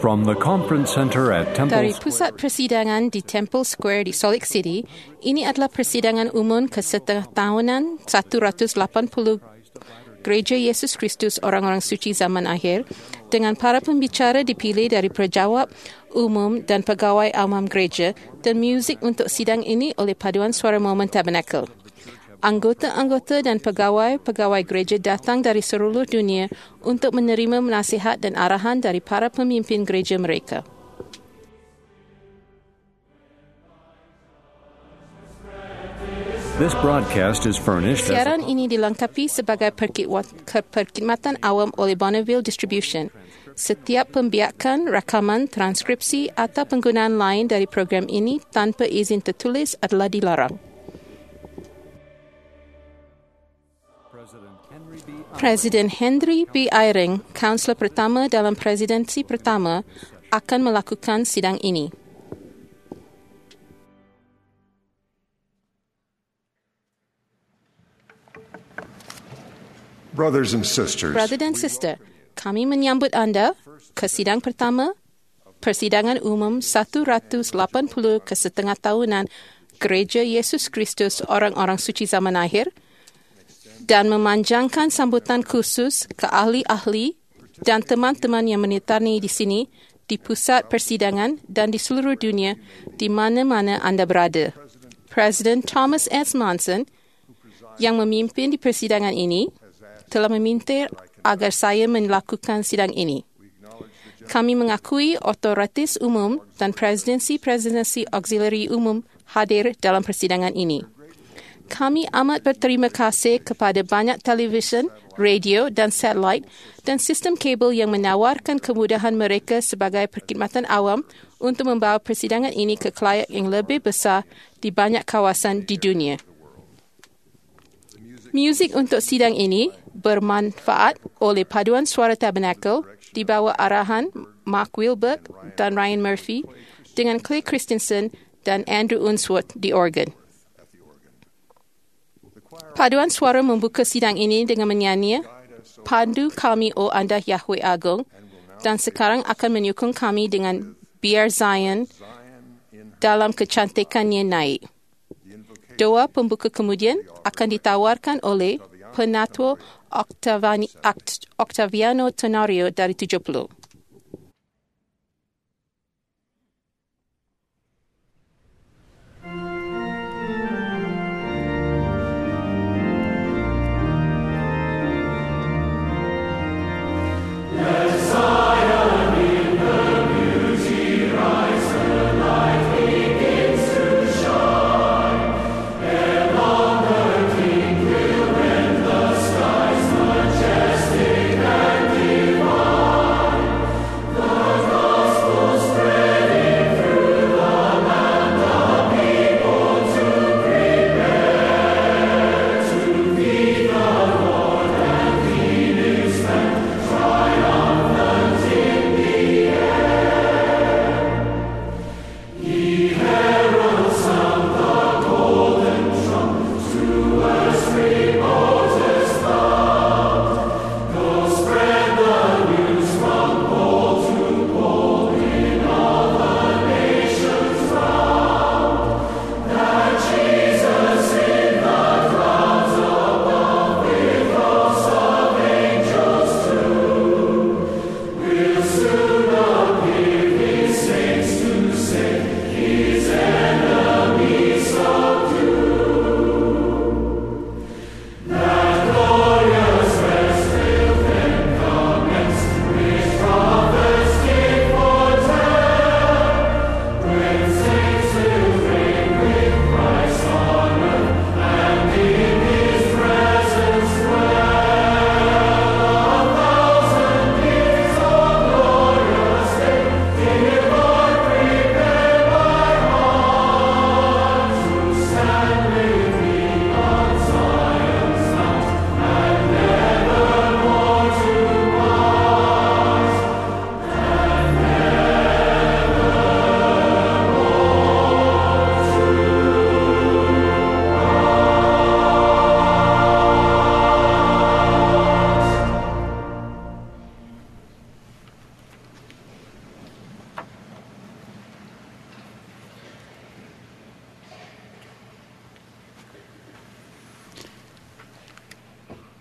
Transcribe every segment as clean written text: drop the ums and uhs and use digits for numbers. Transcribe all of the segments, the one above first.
From the conference center at Temple Dari pusat persidangan di Temple Square di Salt Lake City, ini adalah persidangan umum kesetengah tahunan 180 Gereja Yesus Kristus Orang-Orang Suci Zaman Akhir dengan para pembicara dipilih dari penjawab umum dan pegawai awam gereja dan muzik untuk sidang ini oleh Paduan Suara Mormon Tabernacle. Anggota-anggota dan pegawai-pegawai gereja datang dari seluruh dunia untuk menerima nasihat dan arahan dari para pemimpin gereja mereka. This broadcast is furnished as Siaran ini dilengkapi sebagai perkhidmatan awam oleh Bonneville Distribution. Setiap pembiakan, rakaman, transkripsi atau penggunaan lain dari program ini tanpa izin tertulis adalah dilarang. Presiden Henry B. Eyring, kaunselor pertama dalam presidensi pertama, akan melakukan sidang ini. Brothers and sisters, Brother dan sister, kami menyambut anda ke sidang pertama Persidangan Umum 180 kesetengah tahunan Gereja Yesus Kristus Orang-Orang Suci Zaman Akhir dan memanjangkan sambutan khusus ke ahli-ahli dan teman-teman yang menyertai di sini, di pusat persidangan dan di seluruh dunia, di mana-mana anda berada. Presiden Thomas S. Monson, yang memimpin di persidangan ini, telah meminta agar saya melakukan sidang ini. Kami mengakui otoritas umum dan presidensi auxiliary umum hadir dalam persidangan ini. Kami amat berterima kasih kepada banyak televisyen, radio dan satelit dan sistem kabel yang menawarkan kemudahan mereka sebagai perkhidmatan awam untuk membawa persidangan ini ke khalayak yang lebih besar di banyak kawasan di dunia. Muzik untuk sidang ini bermanfaat oleh Paduan Suara Tabernacle di bawah arahan Mark Wilberg dan Ryan Murphy dengan Clay Christensen dan Andrew Unsworth di organ. Paduan Suara membuka sidang ini dengan menyanyi Pandu Kami O Anda Yahweh Agung dan sekarang akan menyokong kami dengan Biar Zion dalam kecantikannya naik. Doa pembuka kemudian akan ditawarkan oleh Penatua Octaviano Tenorio dari 70.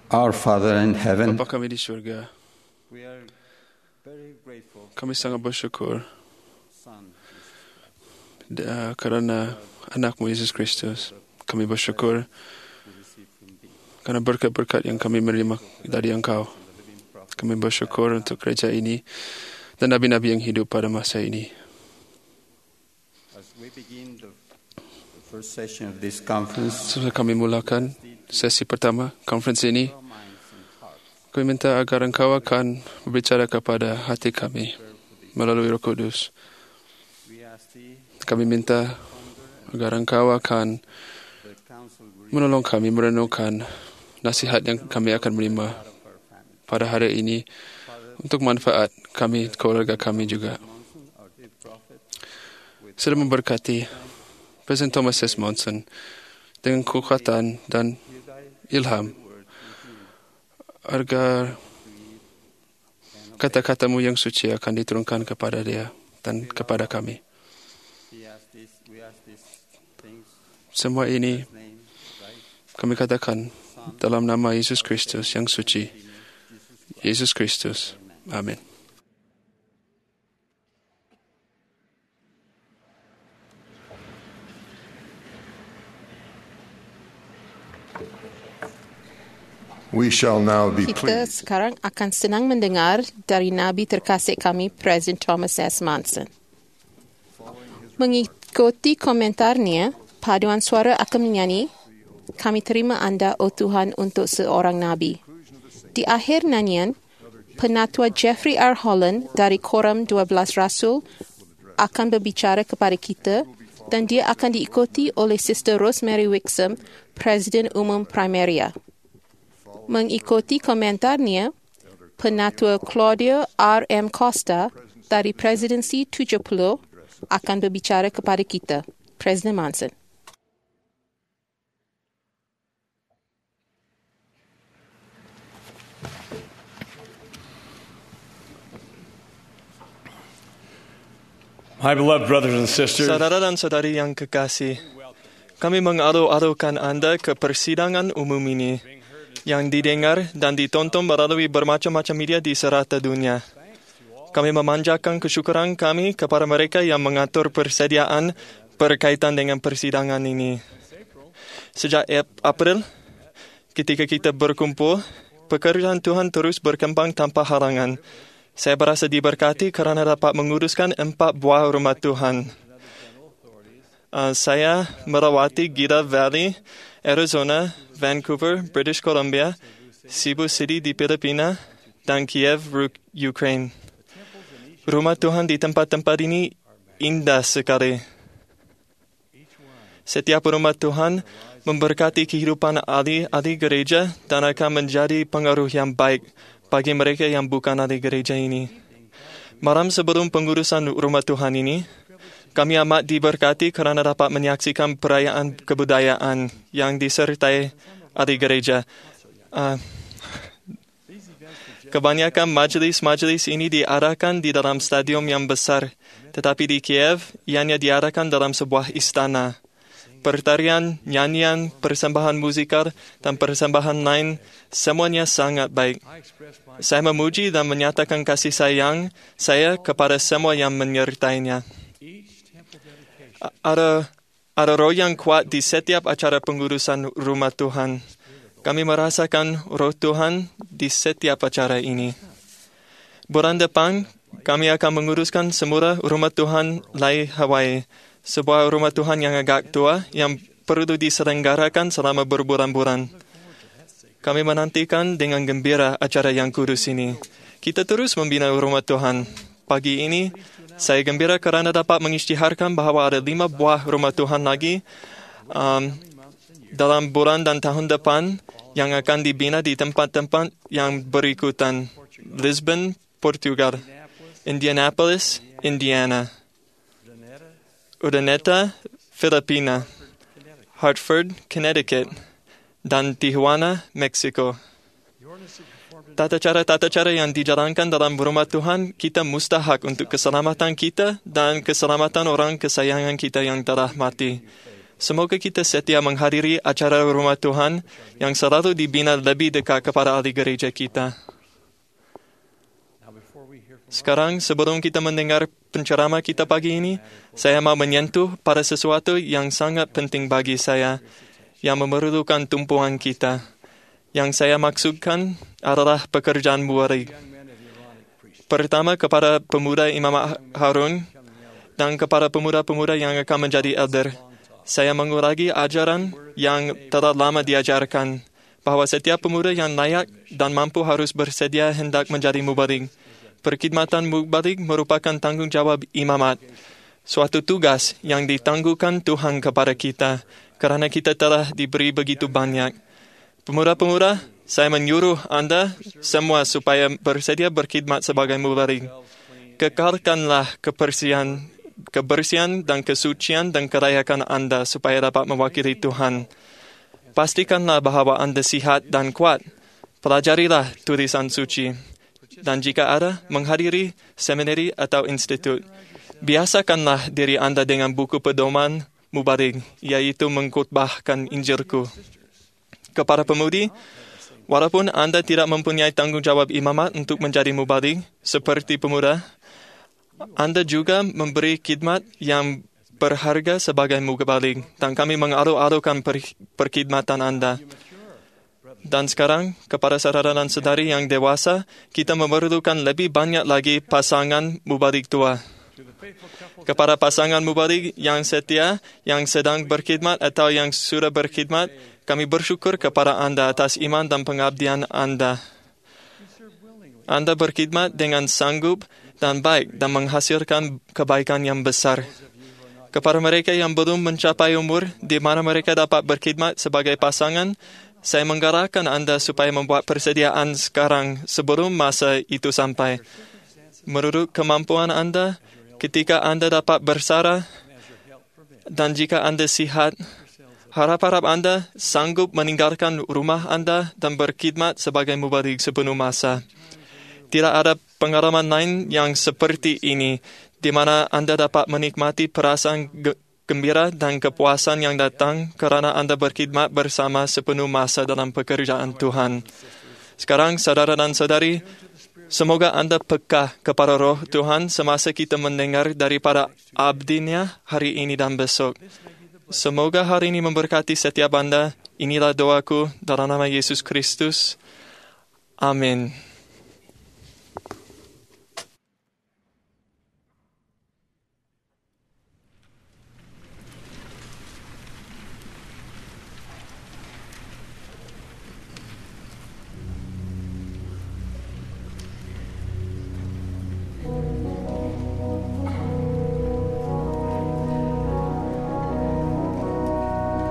Our Father in heaven, Bapa kami di syurga, we are very grateful kami sangat bersyukur Son, kerana anak-Mu Yesus Kristus. Kami bersyukur we receive from thee. kerana berkat-berkat yang kami menerima dari Engkau. Kami bersyukur untuk gereja ini dan nabi-nabi yang hidup pada masa ini. As we begin the first session of this conference, Sebelum kami mulakan sesi pertama konferensi ini, our minds and hearts, kami minta agar Engkau akan berbicara kepada hati kami melalui Roh Kudus. we ask thee Kami minta agar Engkau akan the counsel we menolong kami merenungkan nasihat yang kami akan menerima of our family. pada hari ini untuk manfaat kami, keluarga kami juga. Monson, our dear prophet, Sudah memberkati Presiden Thomas S. Monson dengan kekuatan dan ilham agar kata-katamu yang suci akan diturunkan kepada dia dan kepada kami. we ask these things Semua ini in his name, right? kami katakan dalam nama Yesus Kristus yang suci. Yesus Kristus. Amin. We shall now be Kita pleased sekarang akan senang mendengar dari Nabi terkasih kami, Presiden Thomas S. Monson. Mengikuti komentarnya, paduan suara akan menyanyi, kami terima anda, oh Tuhan, untuk seorang Nabi. Di akhir nyanyian, Penatua Jeffrey R. Holland dari Koram 12 Rasul akan berbicara kepada kita dan dia akan diikuti oleh Sister Rosemary Wixom, Presiden Umum Primaria. Mengikuti komentarnya, Penatua Claudio R. M. Costa dari Presidensi 70 akan berbicara kepada kita. Presiden Monson. My beloved brothers and sisters, Saudara dan saudari yang kekasih, kami mengadu-adukan Anda ke persidangan umum ini yang didengar dan ditonton melalui bermacam-macam media di serata dunia. Kami memanjatkan kesyukuran kami kepada mereka yang mengatur persediaan berkaitan dengan persidangan ini. Sejak April, ketika kita berkumpul, pekerjaan Tuhan terus berkembang tanpa halangan. Saya berasa diberkati kerana dapat menguruskan 4 buah rumah Tuhan. Saya merawati Gila Valley, Arizona, Vancouver, British Columbia, Cebu City di Filipina, dan Kiev, Ukraine. Rumah Tuhan di tempat-tempat ini indah sekali. Setiap rumah Tuhan memberkati kehidupan ahli gereja dan akan menjadi pengaruh yang baik bagi mereka yang bukan ahli gereja ini. Malam sebelum pengurusan rumah Tuhan ini, kami amat diberkati kerana dapat menyaksikan perayaan kebudayaan yang disertai ahli gereja. Kebanyakan majlis-majlis ini diadakan di dalam stadium yang besar, tetapi di Kiev, ianya diadakan dalam sebuah istana. Pertarian, nyanyian, persembahan musikal, dan persembahan lain, semuanya sangat baik. Saya memuji dan menyatakan kasih sayang saya kepada semua yang menyertainya. Ada roh yang kuat di setiap acara pengurusan rumah Tuhan. Kami merasakan roh Tuhan di setiap acara ini. Bulan depan, kami akan menguruskan semula rumah Tuhan Lai Hawaii, sebuah rumah Tuhan yang agak tua yang perlu diselenggarakan selama berbulan-bulan. Kami menantikan dengan gembira acara yang kudus ini. Kita terus membina rumah Tuhan. Pagi ini, saya gembira kerana dapat mengisytiharkan bahawa ada 5 buah rumah Tuhan lagi dalam bulan dan tahun depan yang akan dibina di tempat-tempat yang berikutan. Lisbon, Portugal. Indianapolis, Indiana. Urdaneta, Filipina. Hartford, Connecticut. Dan Tijuana, Mexico. Tata cara yang dijalankan dalam rumah Tuhan, kita mustahak untuk keselamatan kita dan keselamatan orang kesayangan kita yang telah mati. Semoga kita setia menghadiri acara rumah Tuhan yang selalu dibina lebih dekat kepada ahli gereja kita. Sekarang, sebelum kita mendengar penceramah kita pagi ini, saya mau menyentuh pada sesuatu yang sangat penting bagi saya, yang memerlukan tumpuan kita. Yang saya maksudkan adalah pekerjaan mubarik. Pertama, kepada pemuda Imam Harun dan kepada pemuda-pemuda yang akan menjadi elder. Saya mengulangi ajaran yang telah lama diajarkan, bahawa setiap pemuda yang layak dan mampu harus bersedia hendak menjadi mubarik. Perkhidmatan mubarik merupakan tanggungjawab imamat, suatu tugas yang ditangguhkan Tuhan kepada kita, kerana kita telah diberi begitu banyak. Pemuda-pemuda, saya menyuruh anda semua supaya bersedia berkhidmat sebagai mubarik. Kekalkanlah kebersihan dan kesucian dan kelayakan anda supaya dapat mewakili Tuhan. Pastikanlah bahawa anda sihat dan kuat. Pelajarilah tulisan suci. Dan jika ada, menghadiri seminari atau institut. Biasakanlah diri anda dengan buku pedoman mubarik, iaitu mengkhutbahkan Injilku. Kepada pemudi, walaupun anda tidak mempunyai tanggungjawab imamat untuk menjadi mubarik, seperti pemuda, anda juga memberi khidmat yang berharga sebagai mubarik, dan kami mengalu-alukan perkhidmatan anda. Dan sekarang, kepada saudara dan saudari yang dewasa, kita memerlukan lebih banyak lagi pasangan mubarik tua. Kepada pasangan mubarik yang setia, yang sedang berkhidmat atau yang sudah berkhidmat, kami bersyukur kepada anda atas iman dan pengabdian anda. Anda berkhidmat dengan sanggup dan baik dan menghasilkan kebaikan yang besar. Kepada mereka yang belum mencapai umur di mana mereka dapat berkhidmat sebagai pasangan, saya menggalakkan anda supaya membuat persediaan sekarang sebelum masa itu sampai. Menurut kemampuan anda, ketika anda dapat bersara dan jika anda sihat, harap-harap anda sanggup meninggalkan rumah anda dan berkhidmat sebagai mubarik sepenuh masa. Tidak ada pengalaman lain yang seperti ini, di mana anda dapat menikmati perasaan gembira dan kepuasan yang datang kerana anda berkhidmat bersama sepenuh masa dalam pekerjaan Tuhan. Sekarang, saudara dan saudari, semoga anda peka kepada roh Tuhan semasa kita mendengar daripada abdinya hari ini dan besok. Semoga hari ini memberkati setiap anda. Inilah doaku dalam nama Yesus Kristus. Amin.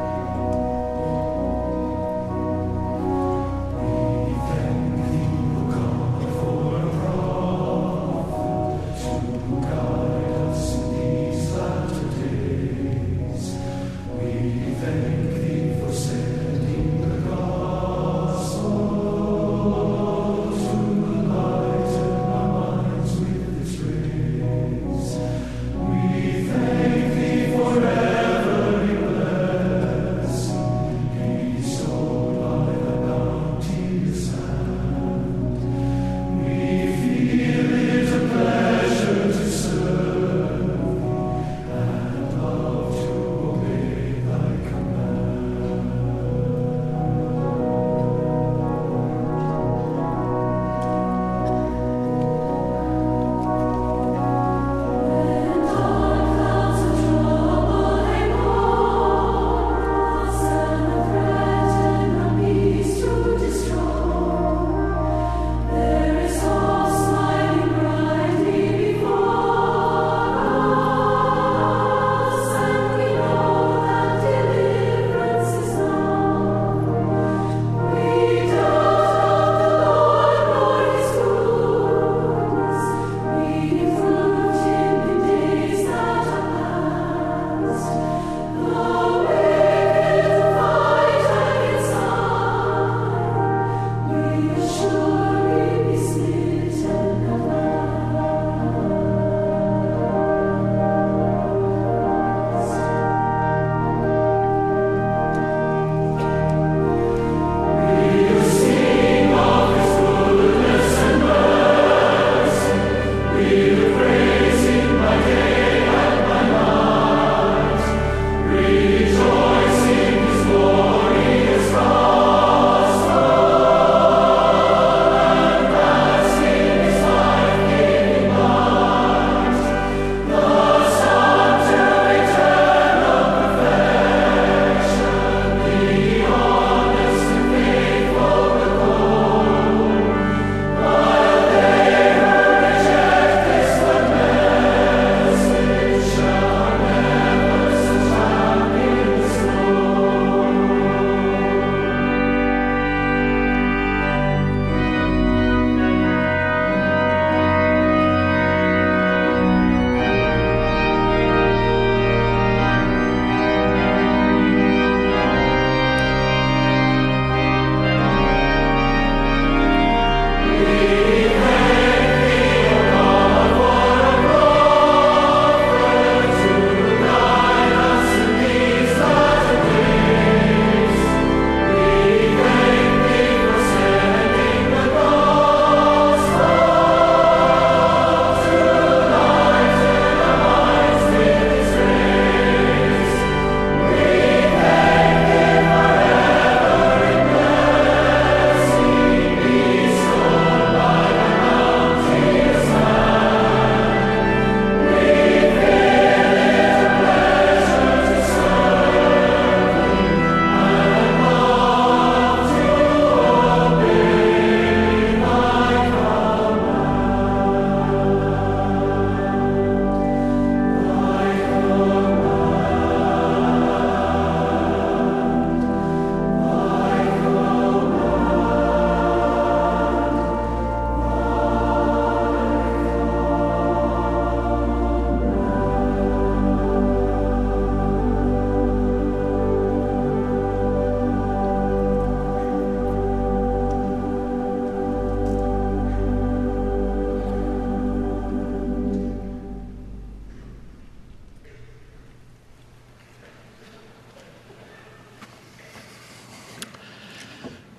Kami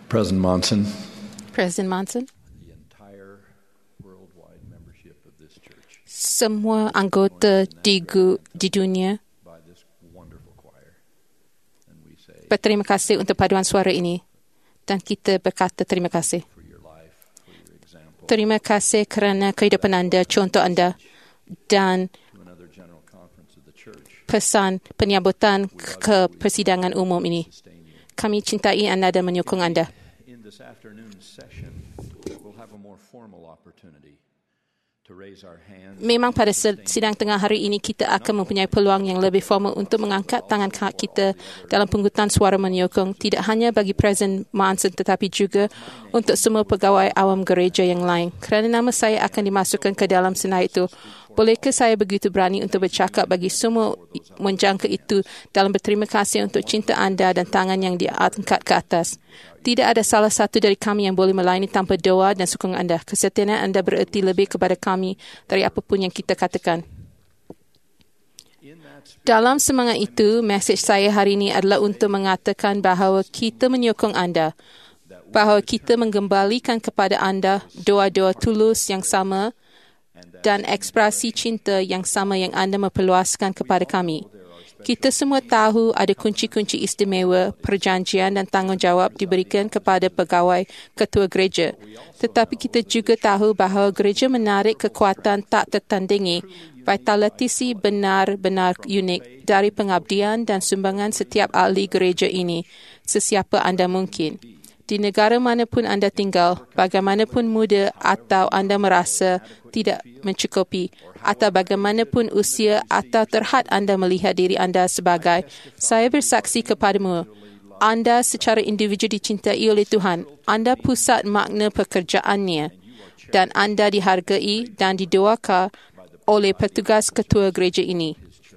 President Monson, President Monson, the entire worldwide membership of this church, semua anggota di dunia, by this wonderful choir. And we say, berterima kasih untuk paduan suara ini. Dan kita berkata terima kasih. for your life, for your example, Terima kasih kerana kehidupan anda, contoh anda, dan to another general conference of the church, pesan penyambutan ke persidangan umum ini. sustain you. Kami cintai anda dan menyokong anda. In this afternoon session, we'll have a more formal opportunity to raise our hands. Memang pada sidang tengah hari ini kita akan mempunyai peluang yang lebih formal untuk mengangkat tangan kita dalam penghutan suara menyokong tidak hanya bagi Presiden Monson tetapi juga untuk semua pegawai awam gereja yang lain. Kerana nama saya akan dimasukkan ke dalam senar itu, bolehkah saya begitu berani untuk bercakap bagi semua menjangka itu dalam berterima kasih untuk cinta anda dan tangan yang diangkat ke atas. Tidak ada salah satu dari kami yang boleh melayani tanpa doa dan sokongan anda. Kesetiaan anda bererti lebih kepada kami dari apapun yang kita katakan. Dalam semangat itu, mesej saya hari ini adalah untuk mengatakan bahawa kita menyokong anda, bahawa kita menggembalikan kepada anda doa-doa tulus yang sama dan ekspresi cinta yang sama yang anda memperluaskan kepada kami. Kita semua tahu ada kunci-kunci istimewa, perjanjian dan tanggungjawab diberikan kepada pegawai ketua gereja. Tetapi kita juga tahu bahawa gereja menarik kekuatan tak tertandingi, vitality benar-benar unik dari pengabdian dan sumbangan setiap ahli gereja ini, sesiapa anda mungkin. Di negara manapun anda tinggal, bagaimanapun muda atau anda merasa tidak mencukupi, atau bagaimanapun usia atau terhad anda melihat diri anda sebagai, saya bersaksi kepadamu, anda secara individu dicintai oleh Tuhan, anda pusat makna pekerjaannya, dan anda dihargai dan didoakan oleh petugas ketua gereja ini.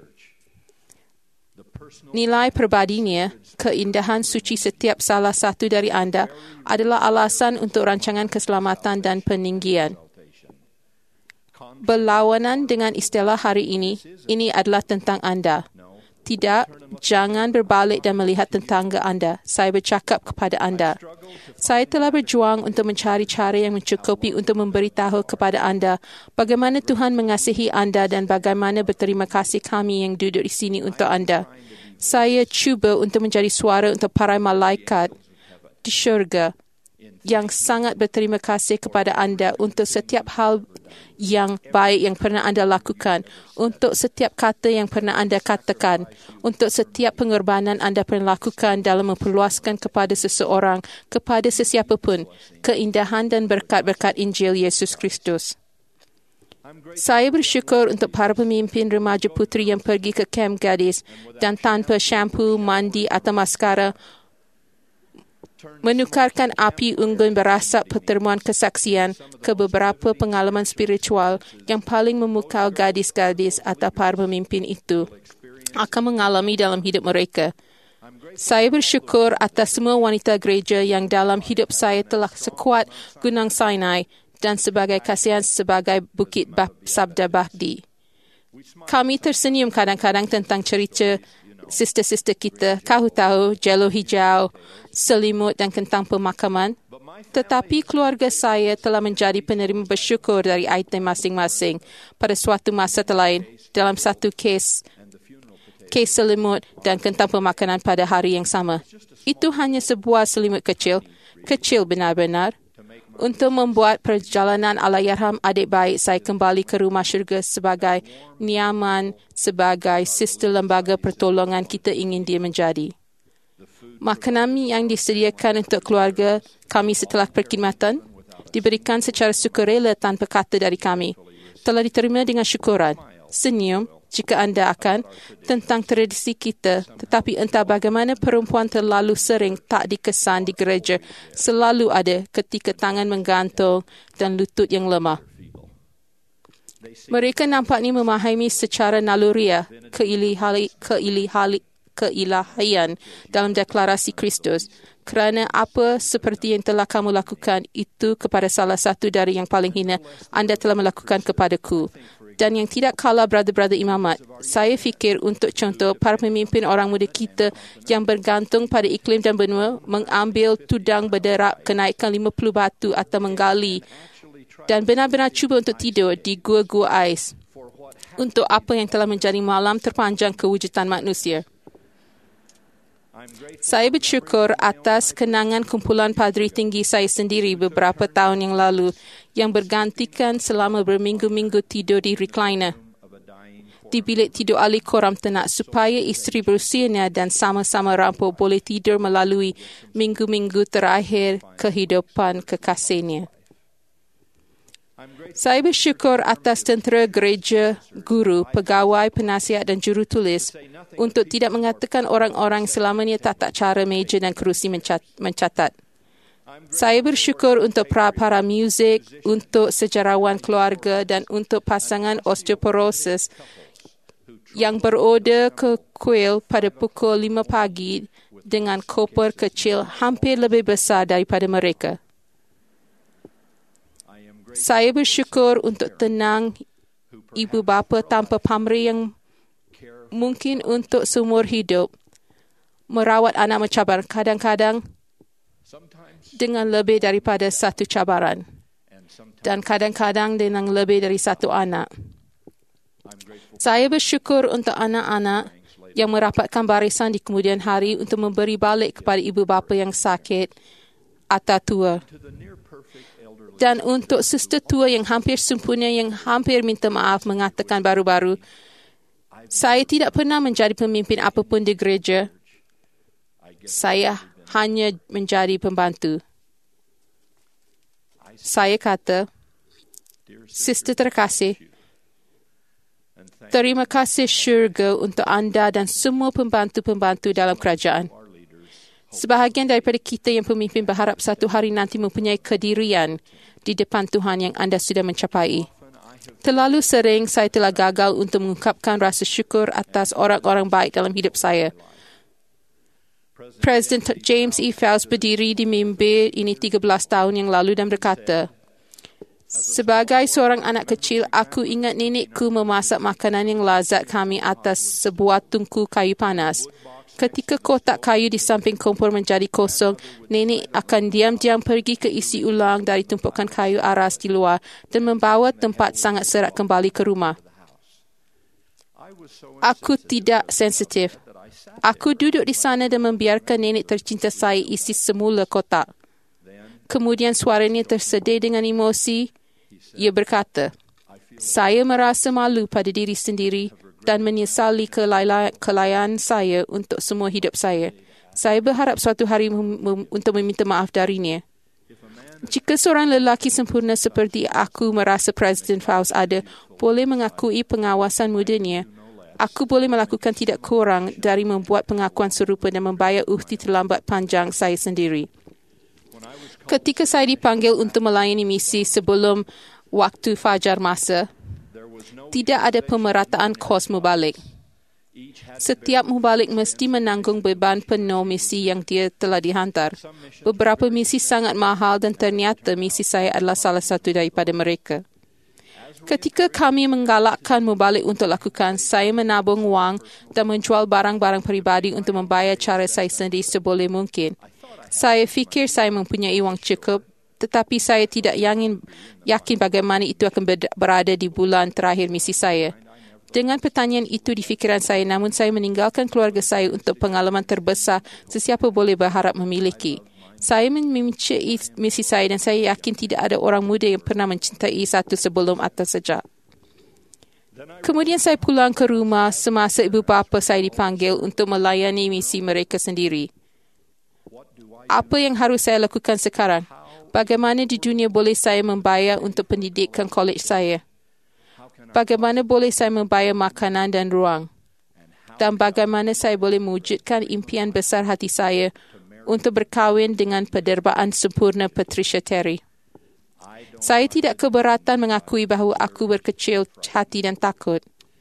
Nilai pribadinya, keindahan suci setiap salah satu dari anda adalah alasan untuk rancangan keselamatan dan peninggian. Berlawanan dengan istilah hari ini adalah tentang anda. Tidak, jangan berbalik dan melihat tetangga anda. Saya bercakap kepada anda. Saya telah berjuang untuk mencari cara yang mencukupi untuk memberitahu kepada anda bagaimana Tuhan mengasihi anda dan bagaimana berterima kasih kami yang duduk di sini untuk anda. Saya cuba untuk menjadi suara untuk para malaikat di syurga yang sangat berterima kasih kepada anda untuk setiap hal yang baik yang pernah anda lakukan, untuk setiap kata yang pernah anda katakan, untuk setiap pengorbanan anda pernah lakukan dalam memperluaskan kepada seseorang, kepada sesiapa pun, keindahan dan berkat-berkat Injil Yesus Kristus. Saya bersyukur untuk para pemimpin remaja putri yang pergi ke kem gadis dan tanpa shampoo, mandi atau maskara menukarkan api unggun berasap pertemuan kesaksian ke beberapa pengalaman spiritual yang paling memukau gadis-gadis atau para pemimpin itu akan mengalami dalam hidup mereka. Saya bersyukur atas semua wanita gereja yang dalam hidup saya telah sekuat Gunung Sinai dan sebagai kasihan sebagai Bukit Sabda Bakti. Kami tersenyum kadang-kadang tentang cerita sister-sister kita, tahu jelo hijau, selimut dan kentang pemakaman. Tetapi keluarga saya telah menjadi penerima bersyukur dari item masing-masing pada suatu masa terlain dalam satu kes selimut dan kentang pemakaman pada hari yang sama. Itu hanya sebuah selimut kecil benar-benar, untuk membuat perjalanan Allahyarham adik baik saya kembali ke rumah syurga sebagai nyaman, sebagai sister lembaga pertolongan kita ingin dia menjadi. Makanan yang disediakan untuk keluarga kami setelah perkhidmatan diberikan secara sukarela tanpa kata dari kami. Telah diterima dengan syukuran, senyum, jika anda akan, tentang tradisi kita, tetapi entah bagaimana perempuan terlalu sering tak dikesan di gereja, selalu ada ketika tangan menggantung dan lutut yang lemah. Mereka nampaknya memahami secara naluriah keilahian dalam deklarasi Kristus, kerana apa seperti yang telah kamu lakukan itu kepada salah satu dari yang paling hina, anda telah melakukan kepadaku. Dan yang tidak kalah brother-brother imamat, saya fikir untuk contoh para pemimpin orang muda kita yang bergantung pada iklim dan benua, mengambil tudang berderak kenaikan 50 batu atau menggali dan benar-benar cuba untuk tidur di gua-gua ais untuk apa yang telah menjadi malam terpanjang kewujudan manusia. Saya bersyukur atas kenangan kumpulan padri tinggi saya sendiri beberapa tahun yang lalu yang bergantikan selama berminggu-minggu tidur di recliner di bilik tidur ahli koram tenak supaya isteri berusianya dan sama-sama rampok boleh tidur melalui minggu-minggu terakhir kehidupan kekasihnya. Saya bersyukur atas tentera gereja, guru, pegawai, penasihat dan jurutulis untuk tidak mengatakan orang-orang selamanya tak cara meja dan kerusi mencatat. Saya bersyukur untuk para muzik, untuk sejarawan keluarga dan untuk pasangan osteoporosis yang berorder ke kuil pada pukul 5 pagi dengan koper kecil hampir lebih besar daripada mereka. Saya bersyukur untuk tenang ibu bapa tanpa pamrih yang mungkin untuk seumur hidup merawat anak mencabar kadang-kadang dengan lebih daripada satu cabaran dan kadang-kadang dengan lebih dari satu anak. Saya bersyukur untuk anak-anak yang merapatkan barisan di kemudian hari untuk memberi balik kepada ibu bapa yang sakit atau tua. Dan untuk suster tua yang hampir sempurna yang hampir minta maaf mengatakan baru-baru, saya tidak pernah menjadi pemimpin apapun di gereja. Saya hanya menjadi pembantu. Saya kata, Sister terkasih, terima kasih syurga untuk anda dan semua pembantu-pembantu dalam kerajaan. Sebahagian daripada kita yang pemimpin berharap satu hari nanti mempunyai kedirian di depan Tuhan yang anda sudah mencapai. Terlalu sering saya telah gagal untuk mengungkapkan rasa syukur atas orang-orang baik dalam hidup saya. Presiden James E. Faust berdiri di mimbar ini 13 tahun yang lalu dan berkata, sebagai seorang anak kecil, aku ingat nenekku memasak makanan yang lazat kami atas sebuah tungku kayu panas. Ketika kotak kayu di samping kompor menjadi kosong, nenek akan diam-diam pergi ke isi ulang dari tumpukan kayu aras di luar dan membawa tempat sangat serat kembali ke rumah. Aku tidak sensitif. Aku duduk di sana dan membiarkan nenek tercinta saya isi semula kotak. Kemudian suaranya tersedih dengan emosi. Ia berkata, saya merasa malu pada diri sendiri dan menyesali kelalaian saya untuk semua hidup saya. Saya berharap suatu hari untuk meminta maaf darinya. Jika seorang lelaki sempurna seperti aku merasa Presiden Faust ada, boleh mengakui pengawasan mudanya, aku boleh melakukan tidak kurang dari membuat pengakuan serupa dan membayar uhti terlambat panjang saya sendiri. Ketika saya dipanggil untuk melayani misi sebelum waktu fajar masa, tidak ada pemerataan kos mubalik. Setiap mubalik mesti menanggung beban penuh misi yang dia telah dihantar. Beberapa misi sangat mahal dan ternyata misi saya adalah salah satu daripada mereka. Ketika kami menggalakkan mubalik untuk lakukan, saya menabung wang dan menjual barang-barang peribadi untuk membayar cara saya sendiri seboleh mungkin. Saya fikir saya mempunyai wang cukup, tetapi saya tidak yakin bagaimana itu akan berada di bulan terakhir misi saya. Dengan pertanyaan itu di fikiran saya, namun saya meninggalkan keluarga saya untuk pengalaman terbesar sesiapa boleh berharap memiliki. Saya membenci misi saya dan saya yakin tidak ada orang muda yang pernah mencintai satu sebelum atau sejak. Kemudian saya pulang ke rumah semasa ibu bapa saya dipanggil untuk melayani misi mereka sendiri. Apa yang harus saya lakukan sekarang? Bagaimana di dunia boleh saya membayar untuk pendidikan kolej saya? Bagaimana boleh saya membayar makanan dan ruang? Dan bagaimana saya boleh mewujudkan impian besar hati saya untuk berkahwin dengan penderbaan sempurna Patricia Terry? Saya tidak keberatan mengakui bahawa aku berkecil hati dan takut.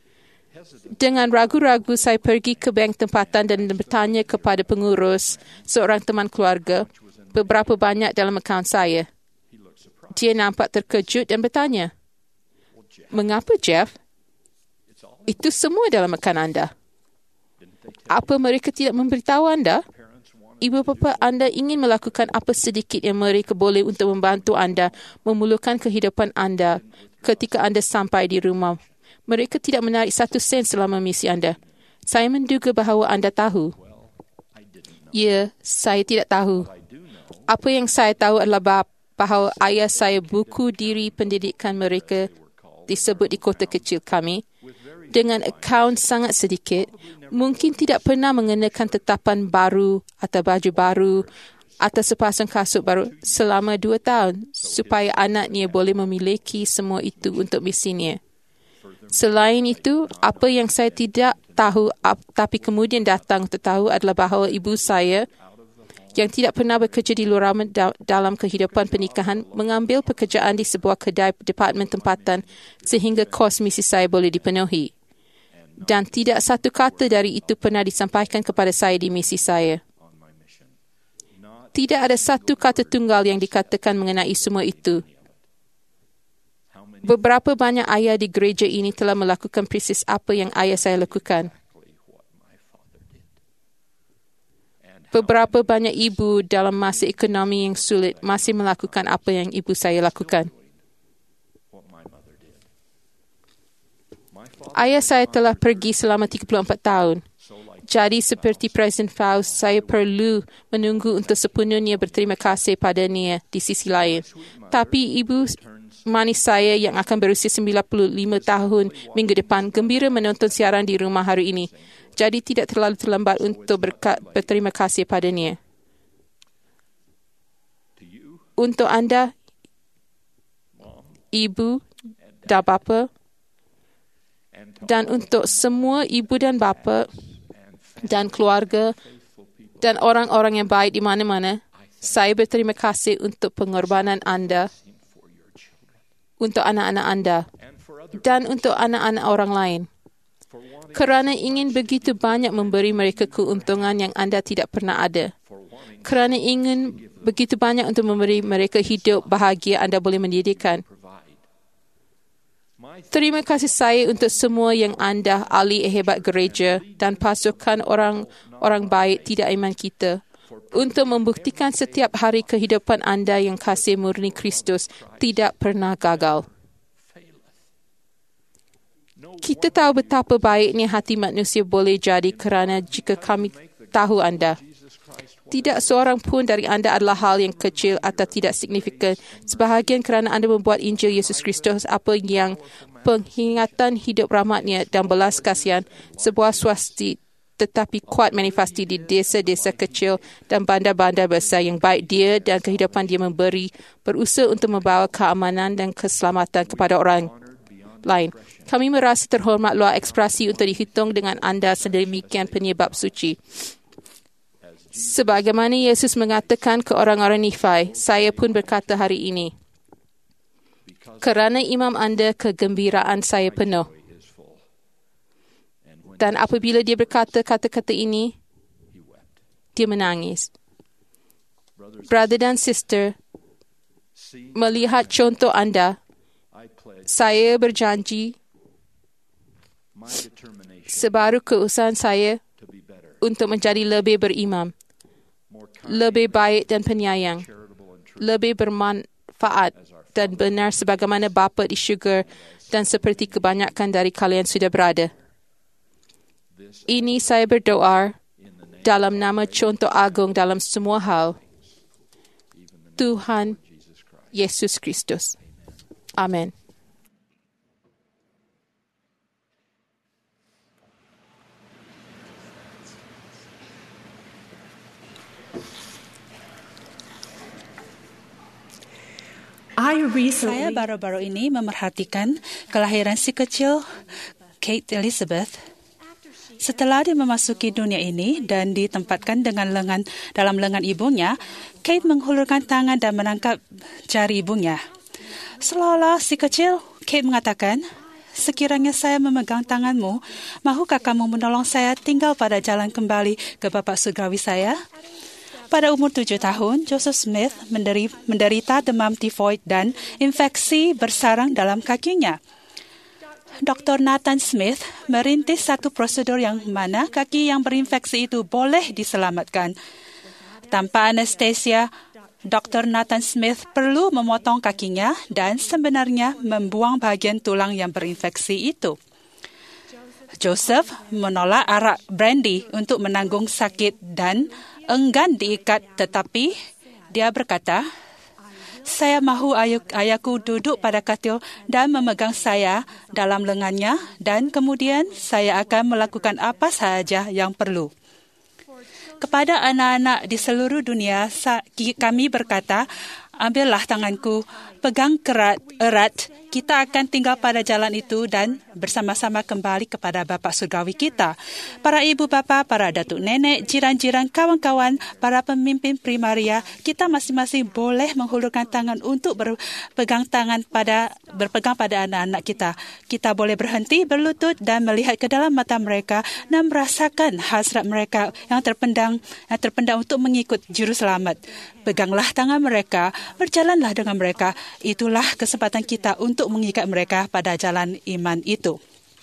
Dengan ragu-ragu, saya pergi ke bank tempatan dan bertanya kepada pengurus, seorang teman keluarga, beberapa banyak dalam akaun saya. Dia nampak terkejut dan bertanya, "Mengapa, Jeff? Itu semua dalam makanan anda. Apa mereka tidak memberitahu anda? Ibu bapa anda ingin melakukan apa sedikit yang mereka boleh untuk membantu anda memulakan kehidupan anda ketika anda sampai di rumah. Mereka tidak menarik 1 sen selama misi anda. Saya menduga bahawa anda tahu. Ya, saya tidak tahu. Apa yang saya tahu adalah bahawa ayah saya buku diri pendidikan mereka disebut di kota kecil kami dengan akaun sangat sedikit, mungkin tidak pernah mengenakan tetapan baru atau baju baru atau sepasang kasut baru selama 2 tahun supaya anaknya boleh memiliki semua itu untuk misinya. Selain itu, apa yang saya tidak tahu tapi kemudian datang untuk tahu adalah bahawa ibu saya yang tidak pernah bekerja di luar dalam kehidupan pernikahan mengambil pekerjaan di sebuah kedai departemen tempatan sehingga kos misi saya boleh dipenuhi. Dan tidak satu kata dari itu pernah disampaikan kepada saya di misi saya. Tidak ada satu kata tunggal yang dikatakan mengenai semua itu. Beberapa banyak ayah di gereja ini telah melakukan persis apa yang ayah saya lakukan. Beberapa banyak ibu dalam masa ekonomi yang sulit masih melakukan apa yang ibu saya lakukan. Ayah saya telah pergi selama 34 tahun. Jadi seperti Presiden Faust, saya perlu menunggu untuk sepenuhnya berterima kasih padanya di sisi lain. Tapi ibu manis saya yang akan berusia 95 tahun minggu depan gembira menonton siaran di rumah hari ini. Jadi tidak terlalu terlambat untuk berterima kasih padanya. Untuk anda, ibu dan bapa, dan untuk semua ibu dan bapa dan keluarga dan orang-orang yang baik di mana-mana, saya berterima kasih untuk pengorbanan anda, untuk anak-anak anda, dan untuk anak-anak orang lain. Kerana ingin begitu banyak memberi mereka keuntungan yang anda tidak pernah ada. Kerana ingin begitu banyak untuk memberi mereka hidup bahagia anda boleh mendirikan. Terima kasih saya untuk semua yang anda, ahli hebat gereja dan pasukan orang baik tidak iman kita, untuk membuktikan setiap hari kehidupan anda yang kasih murni Kristus tidak pernah gagal. Kita tahu betapa baiknya hati manusia boleh jadi kerana jika kami tahu anda. Tidak seorang pun dari anda adalah hal yang kecil atau tidak signifikan. Sebahagian kerana anda membuat Injil Yesus Kristus apa yang penghingatan hidup rahmatnya dan belas kasihan, sebuah swasti tetapi kuat manifesti di desa-desa kecil dan bandar-bandar besar yang baik dia dan kehidupan dia memberi, berusaha untuk membawa keamanan dan keselamatan kepada orang lain. Kami merasa terhormat luar ekspresi untuk dihitung dengan anda sedemikian penyebab suci. Sebagaimana Yesus mengatakan ke orang-orang Nifai, saya pun berkata hari ini, kerana imam anda kegembiraan saya penuh. Dan apabila dia berkata kata-kata ini, dia menangis. Brother dan sister, melihat contoh anda, saya berjanji sebaru keusahaan saya untuk menjadi lebih berimam, lebih baik dan penyayang, lebih bermanfaat dan benar sebagaimana Bapa di syurga dan seperti kebanyakan dari kalian sudah berada. Ini saya berdoa dalam nama contoh agung dalam semua hal, Tuhan Yesus Kristus. Amin. Saya baru-baru ini memerhatikan kelahiran si kecil Kate Elizabeth. Setelah dia memasuki dunia ini dan ditempatkan dalam lengan ibunya, Kate menghulurkan tangan dan menangkap jari ibunya. Seolah-olah si kecil, Kate mengatakan, sekiranya saya memegang tanganmu, mahukah kamu menolong saya tinggal pada jalan kembali ke Bapa Surgawi saya? Pada umur 7 tahun, Joseph Smith menderita demam tifoid dan infeksi bersarang dalam kakinya. Dr. Nathan Smith merintis satu prosedur yang mana kaki yang berinfeksi itu boleh diselamatkan. Tanpa anestesia, Dr. Nathan Smith perlu memotong kakinya dan sebenarnya membuang bahagian tulang yang berinfeksi itu. Joseph menolak arak brandy untuk menanggung sakit dan enggan diikat, tetapi dia berkata, "Saya mahu ayahku duduk pada katil dan memegang saya dalam lengannya dan kemudian saya akan melakukan apa sahaja yang perlu." Kepada anak-anak di seluruh dunia, kami berkata, "Ambillah tanganku, pegang erat, kita akan tinggal pada jalan itu dan bersama-sama kembali kepada Bapa Surgawi kita." Para ibu bapa, para datuk nenek, jiran-jiran, kawan-kawan, para pemimpin primaria, kita masing-masing boleh menghulurkan tangan untuk berpegang pada anak-anak kita. Kita boleh berhenti, berlutut dan melihat ke dalam mata mereka dan merasakan hasrat mereka yang terpendam untuk mengikut Juru Selamat. Peganglah tangan mereka, berjalanlah dengan mereka. Itulah kesempatan kita untuk mengikat mereka pada jalan iman itu.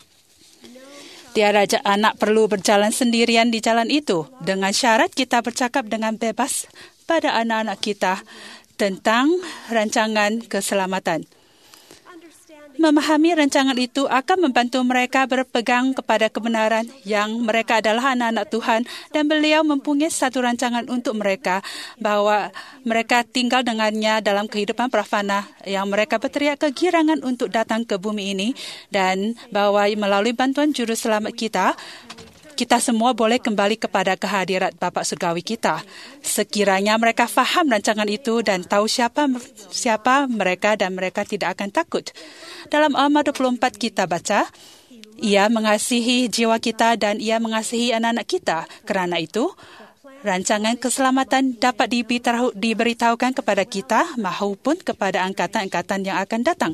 Tiada anak perlu berjalan sendirian di jalan itu. Dengan syarat kita bercakap dengan bebas pada anak-anak kita tentang rancangan keselamatan. Memahami rancangan itu akan membantu mereka berpegang kepada kebenaran yang mereka adalah anak-anak Tuhan dan beliau mempunyai satu rancangan untuk mereka bahwa mereka tinggal dengannya dalam kehidupan prafana yang mereka berteriak kegirangan untuk datang ke bumi ini dan bahwa melalui bantuan Juru Selamat kita semua boleh kembali kepada kehadirat Bapa Surgawi kita. Sekiranya mereka faham rancangan itu dan tahu siapa mereka dan mereka tidak akan takut. Dalam Alma 24 kita baca, Ia mengasihi jiwa kita dan Ia mengasihi anak-anak kita. Kerana itu, rancangan keselamatan dapat diberitahukan kepada kita maupun kepada angkatan-angkatan yang akan datang.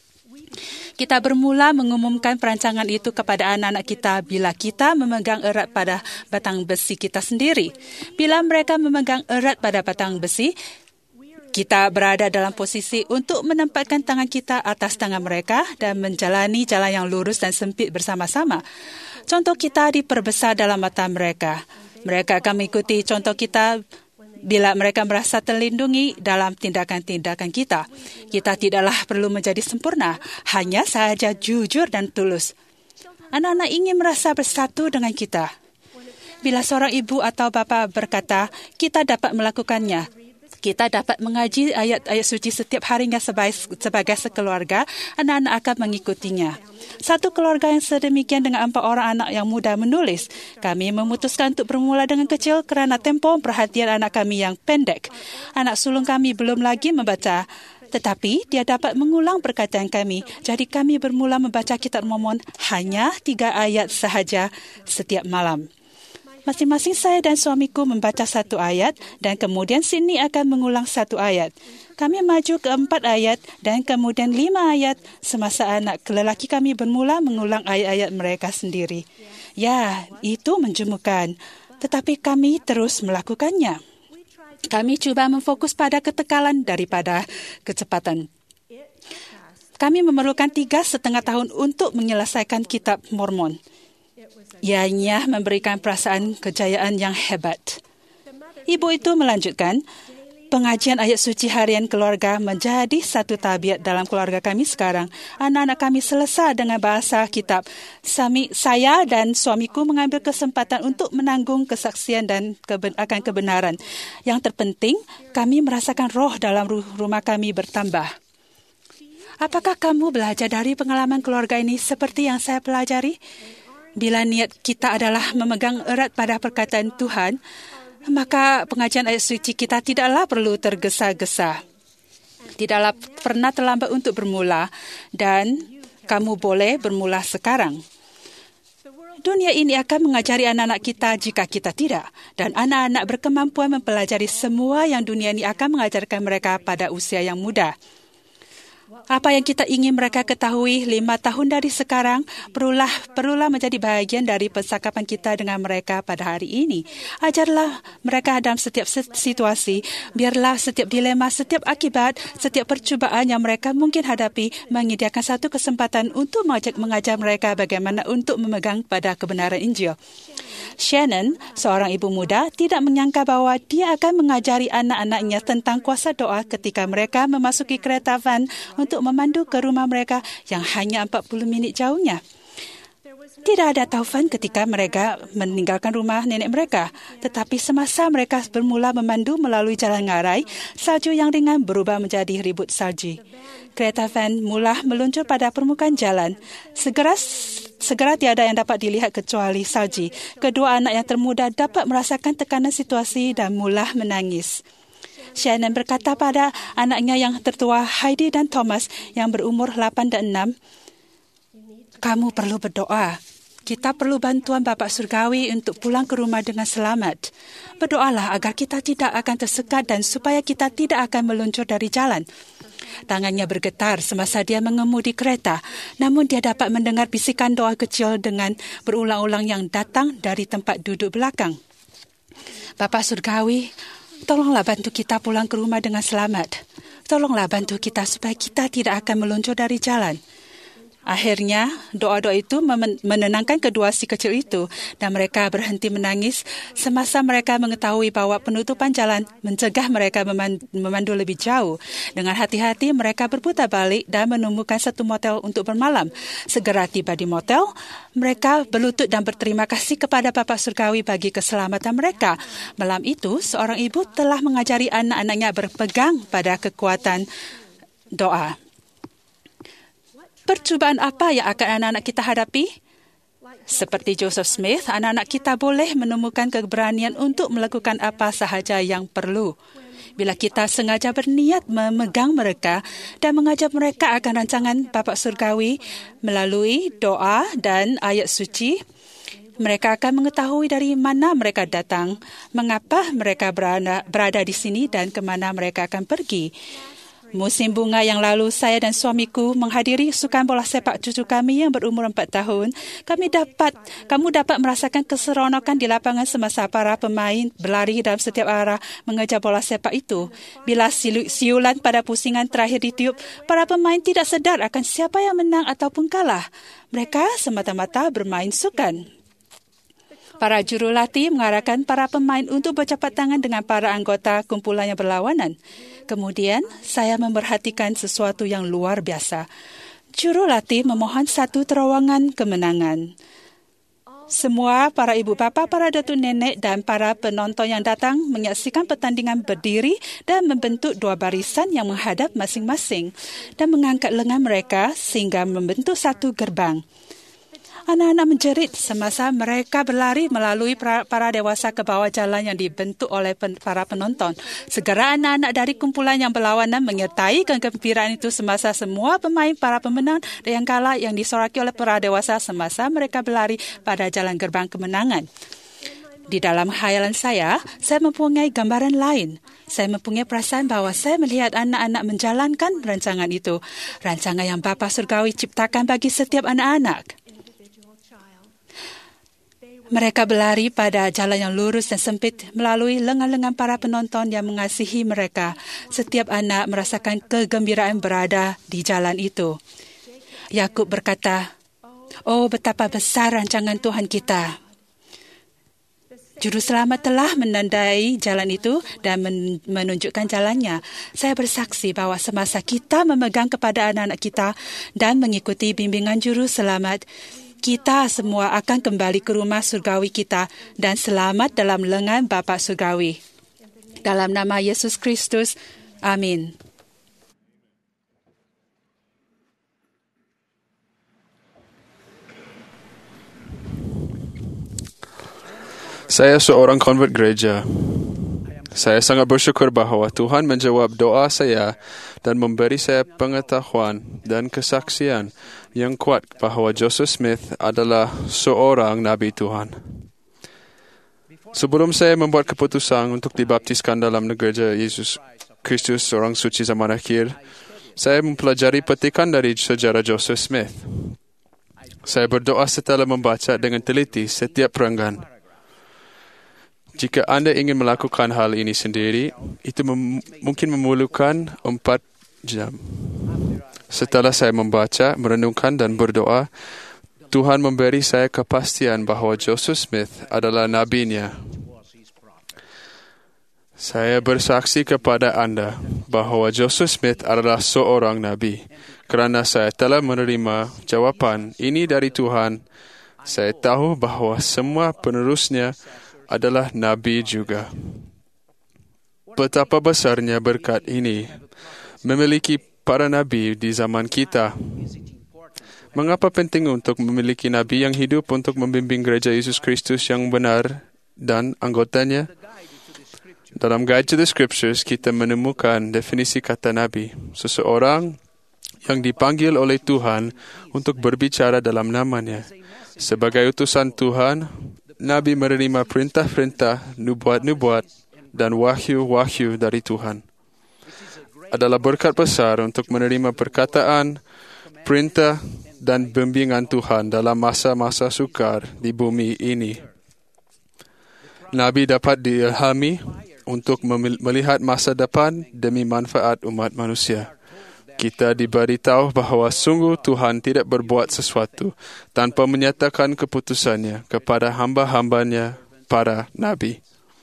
Kita bermula mengumumkan perancangan itu kepada anak-anak kita bila kita memegang erat pada batang besi kita sendiri. Bila mereka memegang erat pada batang besi, kita berada dalam posisi untuk menempatkan tangan kita atas tangan mereka dan menjalani jalan yang lurus dan sempit bersama-sama. Contoh kita diperbesar dalam mata mereka. Mereka akan mengikuti contoh kita bila mereka merasa terlindungi dalam tindakan-tindakan kita. Kita tidaklah perlu menjadi sempurna, hanya sahaja jujur dan tulus. Anak-anak ingin merasa bersatu dengan kita. Bila seorang ibu atau bapa berkata, kita dapat melakukannya. Kita dapat mengaji ayat-ayat suci setiap harinya sebagai sekeluarga, anak-anak akan mengikutinya. Satu keluarga yang sedemikian dengan 4 orang anak yang muda menulis. Kami memutuskan untuk bermula dengan kecil kerana tempo perhatian anak kami yang pendek. Anak sulung kami belum lagi membaca, tetapi dia dapat mengulang perkataan kami. Jadi kami bermula membaca Kitab Mormon hanya 3 ayat sahaja setiap malam. Masing-masing saya dan suamiku membaca 1 ayat dan kemudian Sydney akan mengulang 1 ayat. Kami maju ke 4 ayat dan kemudian 5 ayat semasa anak lelaki kami bermula mengulang ayat-ayat mereka sendiri. Ya, itu menjemukan. Tetapi kami terus melakukannya. Kami cuba memfokus pada ketekalan daripada kecepatan. Kami memerlukan 3,5 tahun untuk menyelesaikan Kitab Mormon. Ianya memberikan perasaan kejayaan yang hebat. Ibu itu melanjutkan, pengajian ayat suci harian keluarga menjadi satu tabiat dalam keluarga kami sekarang. Anak-anak kami selesai dengan bahasa kitab. Saya dan suamiku mengambil kesempatan untuk menanggung kesaksian dan akan kebenaran. Yang terpenting, kami merasakan roh dalam rumah kami bertambah. Apakah kamu belajar dari pengalaman keluarga ini seperti yang saya pelajari? Bila niat kita adalah memegang erat pada perkataan Tuhan, maka pengajian ayat suci kita tidaklah perlu tergesa-gesa. Tidaklah pernah terlambat untuk bermula dan kamu boleh bermula sekarang. Dunia ini akan mengajari anak-anak kita jika kita tidak. Dan anak-anak berkemampuan mempelajari semua yang dunia ini akan mengajarkan mereka pada usia yang muda. Apa yang kita ingin mereka ketahui 5 tahun dari sekarang perlulah menjadi bahagian dari persakapan kita dengan mereka pada hari ini. Ajarlah mereka dalam setiap situasi. Biarlah setiap dilema, setiap akibat, setiap percubaan yang mereka mungkin hadapi menyediakan satu kesempatan untuk mengajar mereka bagaimana untuk memegang pada kebenaran Injil. Shannon, seorang ibu muda, tidak menyangka bahwa dia akan mengajari anak-anaknya tentang kuasa doa ketika mereka memasuki kereta van untuk memandu ke rumah mereka yang hanya 40 minit jauhnya. Tidak ada taufan ketika mereka meninggalkan rumah nenek mereka, tetapi semasa mereka bermula memandu melalui jalan ngarai, salju yang ringan berubah menjadi ribut salji. Kereta van mula meluncur pada permukaan jalan. Segera tiada yang dapat dilihat kecuali salji. Kedua anak yang termuda dapat merasakan tekanan situasi dan mula menangis. Shannon berkata pada anaknya yang tertua, Heidi dan Thomas, yang berumur 8 dan 6, "Kamu perlu berdoa. Kita perlu bantuan Bapa Surgawi untuk pulang ke rumah dengan selamat. Berdoalah agar kita tidak akan tersekat dan supaya kita tidak akan meluncur dari jalan." Tangannya bergetar semasa dia mengemudi kereta, namun dia dapat mendengar bisikan doa kecil dengan berulang-ulang yang datang dari tempat duduk belakang. "Bapa Surgawi, tolonglah bantu kita pulang ke rumah dengan selamat. Tolonglah bantu kita supaya kita tidak akan meluncur dari jalan." Akhirnya, doa-doa itu menenangkan kedua si kecil itu dan mereka berhenti menangis semasa mereka mengetahui bahwa penutupan jalan mencegah mereka memandu lebih jauh. Dengan hati-hati, mereka berputar balik dan menemukan satu motel untuk bermalam. Segera tiba di motel, mereka berlutut dan berterima kasih kepada Bapa Surgawi bagi keselamatan mereka. Malam itu, seorang ibu telah mengajari anak-anaknya berpegang pada kekuatan doa. Percubaan apa yang akan anak-anak kita hadapi? Seperti Joseph Smith, anak-anak kita boleh menemukan keberanian untuk melakukan apa sahaja yang perlu. Bila kita sengaja berniat memegang mereka dan mengajar mereka akan rancangan Bapa Surgawi melalui doa dan ayat suci, mereka akan mengetahui dari mana mereka datang, mengapa mereka berada di sini dan ke mana mereka akan pergi. Musim bunga yang lalu, saya dan suamiku menghadiri sukan bola sepak cucu kami yang berumur 4 tahun. Kamu dapat merasakan keseronokan di lapangan semasa para pemain berlari dalam setiap arah mengejar bola sepak itu. Bila siulan pada pusingan terakhir ditiup, para pemain tidak sedar akan siapa yang menang ataupun kalah. Mereka semata-mata bermain sukan. Para jurulatih mengarahkan para pemain untuk bercapat tangan dengan para anggota kumpulan yang berlawanan. Kemudian, saya memerhatikan sesuatu yang luar biasa. Jurulatih memohon satu terowongan kemenangan. Semua para ibu bapa, para datuk nenek dan para penonton yang datang menyaksikan pertandingan berdiri dan membentuk 2 barisan yang menghadap masing-masing dan mengangkat lengan mereka sehingga membentuk satu gerbang. Anak-anak menjerit semasa mereka berlari melalui para dewasa ke bawah jalan yang dibentuk oleh para penonton. Segera anak-anak dari kumpulan yang berlawanan menyertai kegembiraan itu semasa semua pemain para pemenang dan yang kalah yang disoraki oleh para dewasa semasa mereka berlari pada jalan gerbang kemenangan. Di dalam khayalan saya mempunyai gambaran lain. Saya mempunyai perasaan bahawa saya melihat anak-anak menjalankan rancangan itu. Rancangan yang Bapa Surgawi ciptakan bagi setiap anak-anak. Mereka berlari pada jalan yang lurus dan sempit melalui lengan-lengan para penonton yang mengasihi mereka. Setiap anak merasakan kegembiraan berada di jalan itu. Yakub berkata, "Oh, betapa besar rancangan Tuhan kita." Juru selamat telah menandai jalan itu dan menunjukkan jalannya. Saya bersaksi bahawa semasa kita memegang kepada anak-anak kita dan mengikuti bimbingan juru selamat, kita semua akan kembali ke rumah surgawi kita dan selamat dalam lengan Bapa Surgawi. Dalam nama Yesus Kristus, amin. Saya seorang konvert gereja. Saya sangat bersyukur bahawa Tuhan menjawab doa saya dan memberi saya pengetahuan dan kesaksian yang kuat bahawa Joseph Smith adalah seorang Nabi Tuhan. Sebelum saya membuat keputusan untuk dibaptiskan dalam gereja Yesus Kristus, seorang suci zaman akhir, Saya mempelajari petikan dari sejarah Joseph Smith. Saya berdoa setelah membaca dengan teliti setiap perenggan. Jika anda ingin melakukan hal ini sendiri, itu mungkin memerlukan 4 jam. Setelah saya membaca, merenungkan dan berdoa, Tuhan memberi saya kepastian bahawa Joseph Smith adalah nabinya. Saya bersaksi kepada anda bahawa Joseph Smith adalah seorang nabi. Kerana saya telah menerima jawapan ini dari Tuhan, saya tahu bahawa semua penerusnya adalah nabi juga. Betapa besarnya berkat ini memiliki para nabi di zaman kita. Mengapa penting untuk memiliki nabi yang hidup untuk membimbing gereja Yesus Kristus yang benar dan anggotanya? Dalam Guide to the Scriptures, kita menemukan definisi kata nabi, seseorang yang dipanggil oleh Tuhan untuk berbicara dalam namanya. Sebagai utusan Tuhan, nabi menerima perintah-perintah, nubuat-nubuat dan wahyu-wahyu dari Tuhan. Adalah berkat besar untuk menerima perkataan, perintah dan bimbingan Tuhan dalam masa-masa sukar di bumi ini. Nabi dapat diilhami untuk melihat masa depan demi manfaat umat manusia. Kita diberitahu bahawa sungguh Tuhan tidak berbuat sesuatu tanpa menyatakan keputusannya kepada hamba-hambanya, para nabi.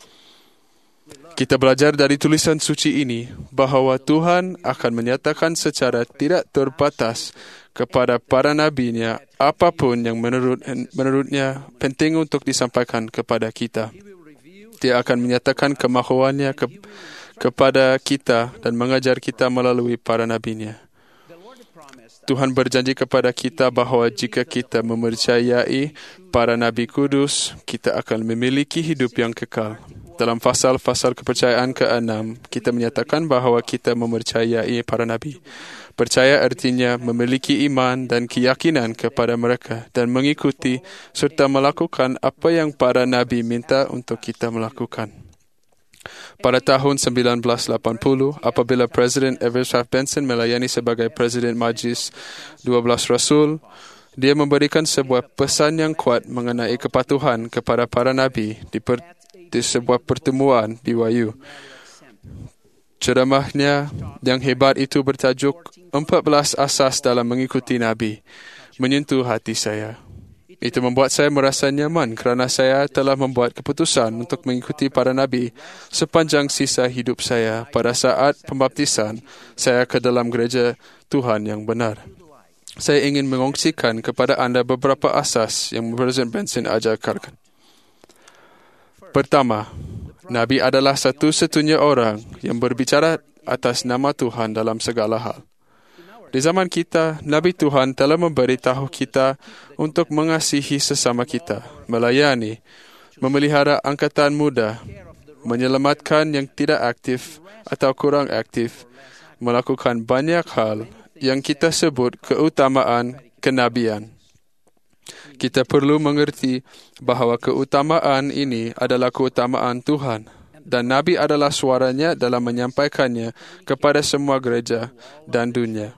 Kita belajar dari tulisan suci ini bahawa Tuhan akan menyatakan secara tidak terbatas kepada para nabinya apapun yang menurutnya penting untuk disampaikan kepada kita. Dia akan menyatakan kemahuannya kepada kita dan mengajar kita melalui para nabinya. Tuhan berjanji kepada kita bahawa jika kita mempercayai para nabi kudus, kita akan memiliki hidup yang kekal. Dalam fasal-fasal kepercayaan ke-6, kita menyatakan bahawa kita mempercayai para nabi. Percaya artinya memiliki iman dan keyakinan kepada mereka dan mengikuti serta melakukan apa yang para nabi minta untuk kita melakukan. Pada tahun 1980, apabila Presiden Everett F. Benson melayani sebagai Presiden Majlis 12 Rasul, dia memberikan sebuah pesan yang kuat mengenai kepatuhan kepada para nabi di sebuah pertemuan di Wayu. Ceramahnya yang hebat itu bertajuk 14 asas dalam mengikuti Nabi, menyentuh hati saya. Itu membuat saya merasa nyaman kerana saya telah membuat keputusan untuk mengikuti para nabi sepanjang sisa hidup saya pada saat pembaptisan saya ke dalam gereja Tuhan yang benar. Saya ingin mengongsikan kepada anda beberapa asas yang Presiden Benson ajarkan. Pertama, Nabi adalah satu-satunya orang yang berbicara atas nama Tuhan dalam segala hal. Di zaman kita, Nabi Tuhan telah memberitahu kita untuk mengasihi sesama kita, melayani, memelihara angkatan muda, menyelamatkan yang tidak aktif atau kurang aktif, melakukan banyak hal yang kita sebut keutamaan kenabian. Kita perlu mengerti bahawa keutamaan ini adalah keutamaan Tuhan dan Nabi adalah suaranya dalam menyampaikannya kepada semua gereja dan dunia.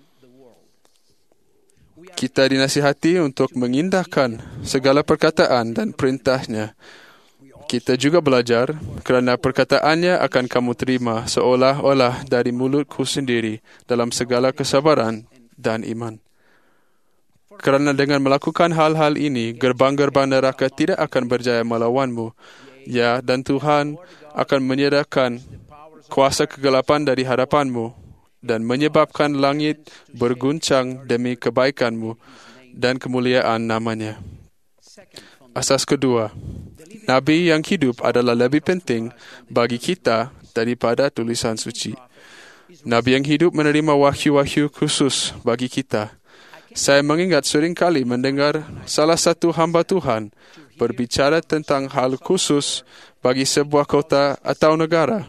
Kita dinasihati untuk mengindahkan segala perkataan dan perintahnya. Kita juga belajar kerana perkataannya akan kamu terima seolah-olah dari mulutku sendiri dalam segala kesabaran dan iman. Kerana dengan melakukan hal-hal ini, gerbang-gerbang neraka tidak akan berjaya melawanmu. Ya, dan Tuhan akan menyerahkan kuasa kegelapan dari hadapanmu dan menyebabkan langit berguncang demi kebaikanmu dan kemuliaan namanya. Asas kedua, Nabi yang hidup adalah lebih penting bagi kita daripada tulisan suci. Nabi yang hidup menerima wahyu-wahyu khusus bagi kita. Saya mengingat seringkali mendengar salah satu hamba Tuhan berbicara tentang hal khusus bagi sebuah kota atau negara.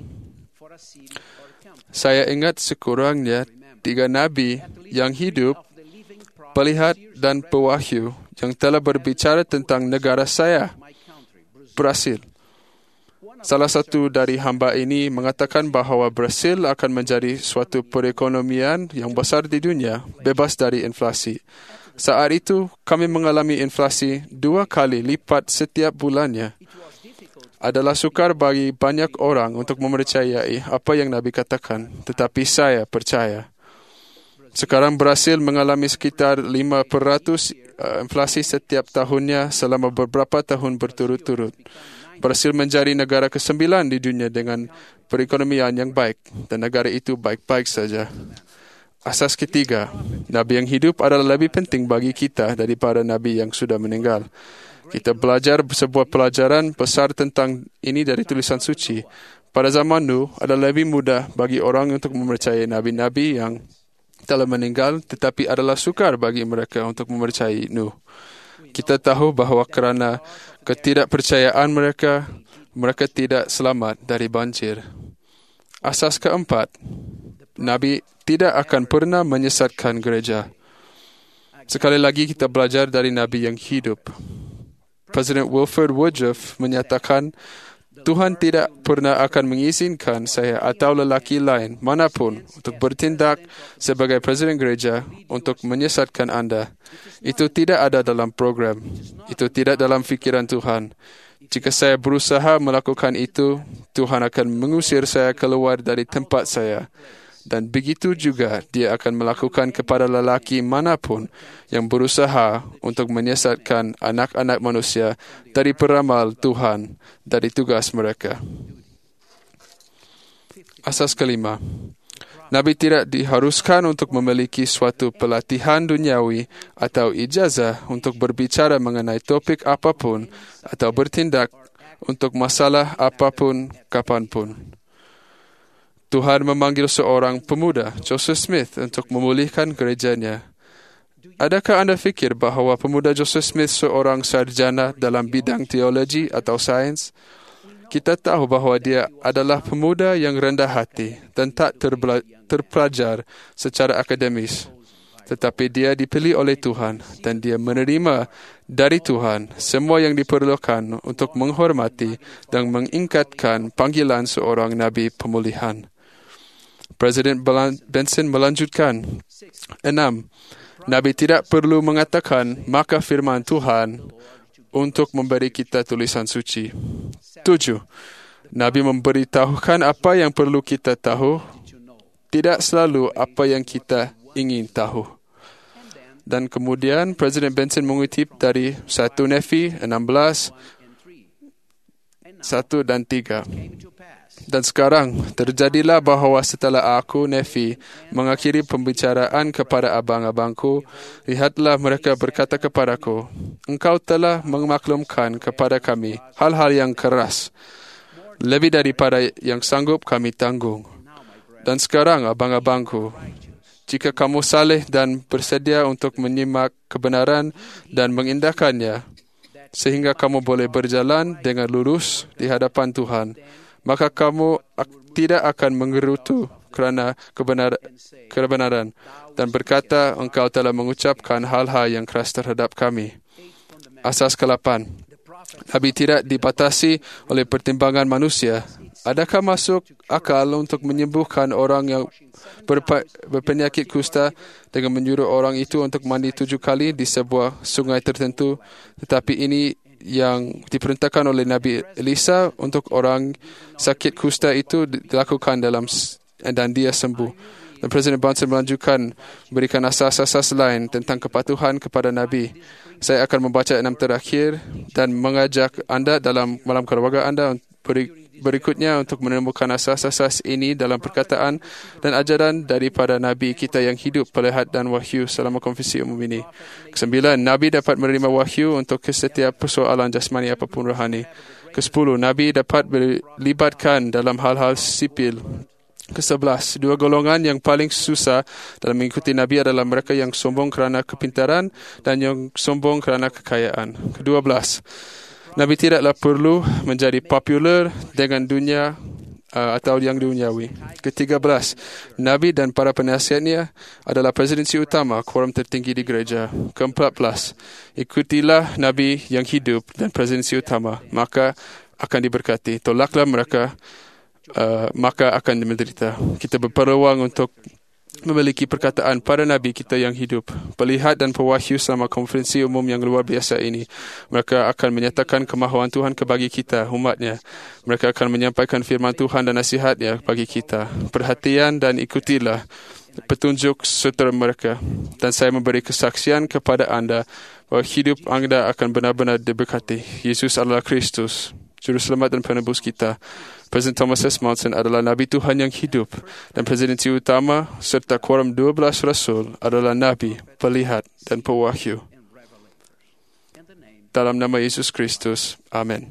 Saya ingat sekurangnya 3 nabi yang hidup, pelihat dan pewahyu yang telah berbicara tentang negara saya, Brasil. Salah satu dari hamba ini mengatakan bahawa Brazil akan menjadi suatu perekonomian yang besar di dunia, bebas dari inflasi. Saat itu, kami mengalami inflasi 2 kali lipat setiap bulannya. Adalah sukar bagi banyak orang untuk mempercayai apa yang Nabi katakan, tetapi saya percaya. Sekarang Brazil mengalami sekitar 5% inflasi setiap tahunnya selama beberapa tahun berturut-turut. Brazil menjadi negara ke-9 di dunia dengan perekonomian yang baik, dan negara itu baik-baik saja. Asas ketiga, Nabi yang hidup adalah lebih penting bagi kita daripada Nabi yang sudah meninggal. Kita belajar sebuah pelajaran besar tentang ini dari tulisan suci. Pada zaman Nuh, adalah lebih mudah bagi orang untuk mempercayai nabi-nabi yang telah meninggal, tetapi adalah sukar bagi mereka untuk mempercayai Nuh. Kita tahu bahawa kerana ketidakpercayaan mereka tidak selamat dari banjir. Asas keempat, Nabi tidak akan pernah menyesatkan gereja. Sekali lagi kita belajar dari Nabi yang hidup. Presiden Wilford Woodruff menyatakan, Tuhan tidak pernah akan mengizinkan saya atau lelaki lain manapun untuk bertindak sebagai presiden gereja untuk menyesatkan anda. Itu tidak ada dalam program. Itu tidak dalam fikiran Tuhan. Jika saya berusaha melakukan itu, Tuhan akan mengusir saya keluar dari tempat saya. Dan begitu juga dia akan melakukan kepada lelaki manapun yang berusaha untuk menyesatkan anak-anak manusia dari peramal Tuhan dari tugas mereka. Asas kelima, Nabi tidak diharuskan untuk memiliki suatu pelatihan duniawi atau ijazah untuk berbicara mengenai topik apapun atau bertindak untuk masalah apapun kapanpun. Tuhan memanggil seorang pemuda, Joseph Smith, untuk memulihkan gerejanya. Adakah anda fikir bahawa pemuda Joseph Smith seorang sarjana dalam bidang teologi atau sains? Kita tahu bahawa dia adalah pemuda yang rendah hati dan tak terpelajar secara akademis. Tetapi dia dipilih oleh Tuhan dan dia menerima dari Tuhan semua yang diperlukan untuk menghormati dan mengingkatkan panggilan seorang Nabi pemulihan. Presiden Benson melanjutkan, 6. Nabi tidak perlu mengatakan maka firman Tuhan untuk memberi kita tulisan suci. 7. Nabi memberitahukan apa yang perlu kita tahu, tidak selalu apa yang kita ingin tahu. Dan kemudian Presiden Benson mengutip dari 1 Nefi 16, 1 dan 3. Dan sekarang, terjadilah bahawa setelah aku, Nefi, mengakhiri pembicaraan kepada abang-abangku, lihatlah mereka berkata kepadaku, engkau telah memaklumkan kepada kami hal-hal yang keras, lebih daripada yang sanggup kami tanggung. Dan sekarang, abang-abangku, jika kamu saleh dan bersedia untuk menyimak kebenaran dan mengindahkannya, sehingga kamu boleh berjalan dengan lurus di hadapan Tuhan, maka kamu tidak akan menggerutu kerana kebenaran dan berkata engkau telah mengucapkan hal-hal yang keras terhadap kami. Asas ke-8. Nabi tidak dibatasi oleh pertimbangan manusia. Adakah masuk akal untuk menyembuhkan orang yang berpenyakit kusta dengan menyuruh orang itu untuk mandi 7 kali di sebuah sungai tertentu, tetapi ini yang diperintahkan oleh Nabi Elisa untuk orang sakit kusta itu dilakukan dan dia sembuh. Dan Presiden Benson melanjutkan berikan asas-asas lain tentang kepatuhan kepada Nabi. Saya akan membaca 6 terakhir dan mengajak anda dalam malam keluarga anda berikutnya untuk menemukan asas-asas ini dalam perkataan dan ajaran daripada Nabi kita yang hidup, pelihat dan wahyu selama konferensi umum ini. 9. Nabi dapat menerima wahyu untuk setiap persoalan jasmani apapun rohani. 10. Nabi dapat dilibatkan dalam hal-hal sipil. 11. Dua golongan yang paling susah dalam mengikuti Nabi adalah mereka yang sombong kerana kepintaran dan yang sombong kerana kekayaan. 12. Nabi tidaklah perlu menjadi popular dengan dunia atau yang duniawi. 13. Nabi dan para penasihatnya adalah presidensi utama quorum tertinggi di gereja. 14. Ikutilah Nabi yang hidup dan presidensi utama, maka akan diberkati. Tolaklah mereka, maka akan menderita. Kita berpeluang untuk memiliki perkataan para nabi kita yang hidup, pelihat dan pewahyu selama konferensi umum yang luar biasa ini. Mereka akan menyatakan kemahuan Tuhan kepada kita, umatnya. Mereka akan menyampaikan firman Tuhan dan nasihatnya bagi kita. Perhatian dan ikutilah petunjuk sutera mereka. Dan saya memberi kesaksian kepada anda bahawa hidup anda akan benar-benar diberkati. Yesus adalah Kristus, Juru Selamat dan Penebus kita. Presiden Thomas S. Monson adalah Nabi Tuhan yang hidup, dan presidensi utama serta quorum 12 Rasul adalah Nabi, Pelihat dan Pewahyu. Dalam nama Yesus Kristus. Amin.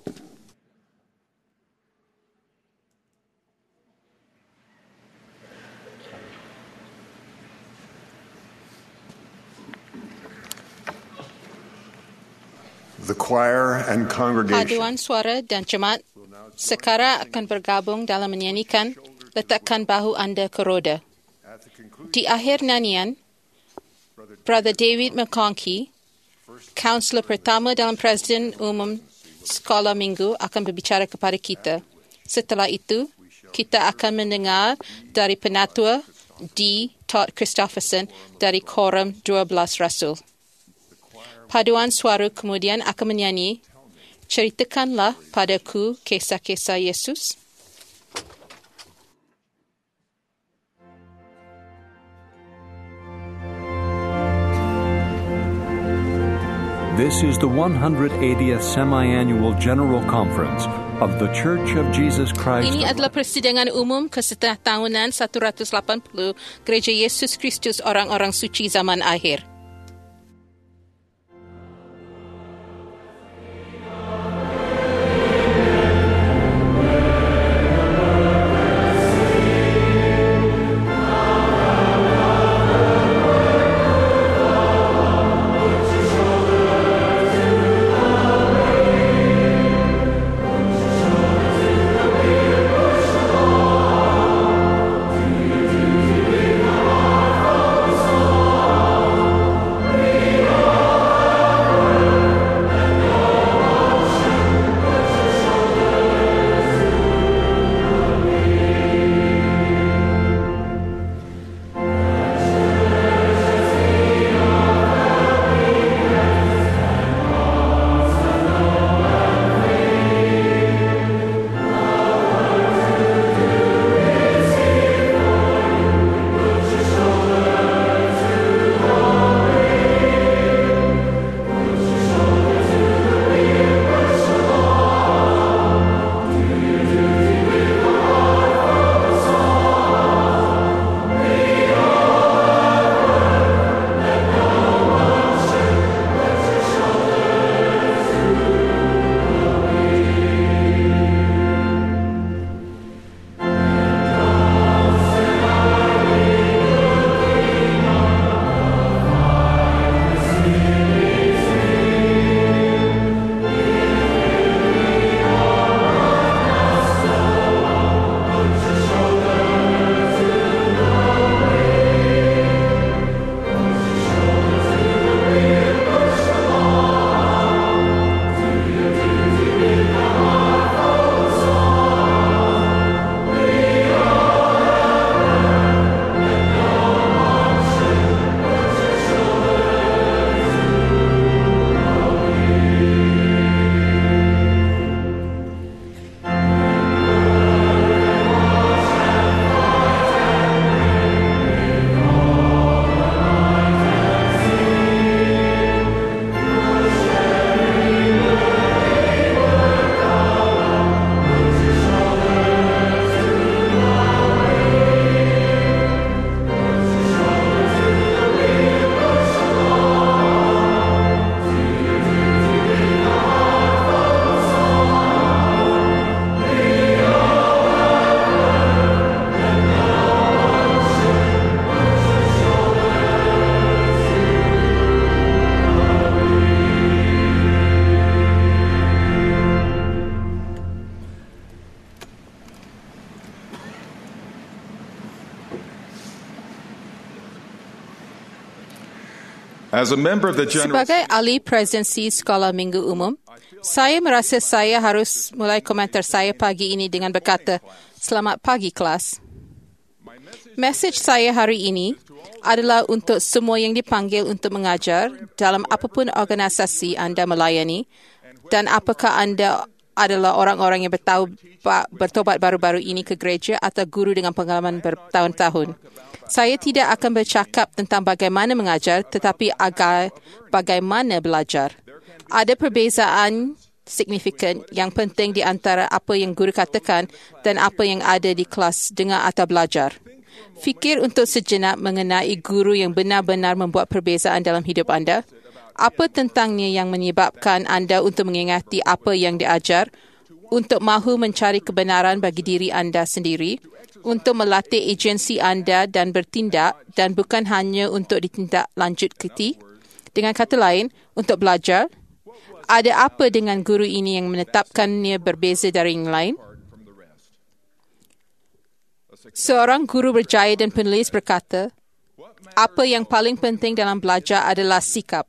The choir and congregation Paduan suara dan jemaat sekarang akan bergabung dalam menyanyikan Letakkan Bahu Anda ke Roda. Di akhir nyanyian, Brother David McConkie, kaunselor pertama dalam Presiden Umum Sekolah Minggu, akan berbicara kepada kita. Setelah itu, kita akan mendengar dari Penatua D. Todd Christopherson dari Quorum 12 Rasul. Paduan suara kemudian akan menyanyi Ceritakanlah padaku kisah-kisah Yesus. This is the 180th Semi-Annual General Conference of The Church of Jesus Christ. Ini adalah persidangan umum kesetengah tahunan 180 Gereja Yesus Kristus Orang-orang Suci Zaman Akhir. Sebagai ahli presidensi Sekolah Minggu Umum, Saya merasa saya harus mulai komentar saya pagi ini dengan berkata, "Selamat pagi, kelas." Mesej saya hari ini adalah untuk semua yang dipanggil untuk mengajar dalam apapun organisasi anda melayani, dan apakah anda adalah orang-orang yang bertobat baru-baru ini ke gereja atau guru dengan pengalaman bertahun-tahun. Saya tidak akan bercakap tentang bagaimana mengajar, tetapi bagaimana belajar. Ada perbezaan signifikan yang penting di antara apa yang guru katakan dan apa yang ada di kelas dengar atau belajar. Fikir untuk sejenak mengenai guru yang benar-benar membuat perbezaan dalam hidup anda. Apa tentangnya yang menyebabkan anda untuk mengingati apa yang diajar, untuk mahu mencari kebenaran bagi diri anda sendiri, untuk melatih agensi anda dan bertindak, dan bukan hanya untuk ditindaklanjuti? Dengan kata lain, untuk belajar. Ada apa dengan guru ini yang menetapkannya berbeza dari yang lain? Seorang guru berjaya dan penulis berkata, apa yang paling penting dalam belajar adalah sikap.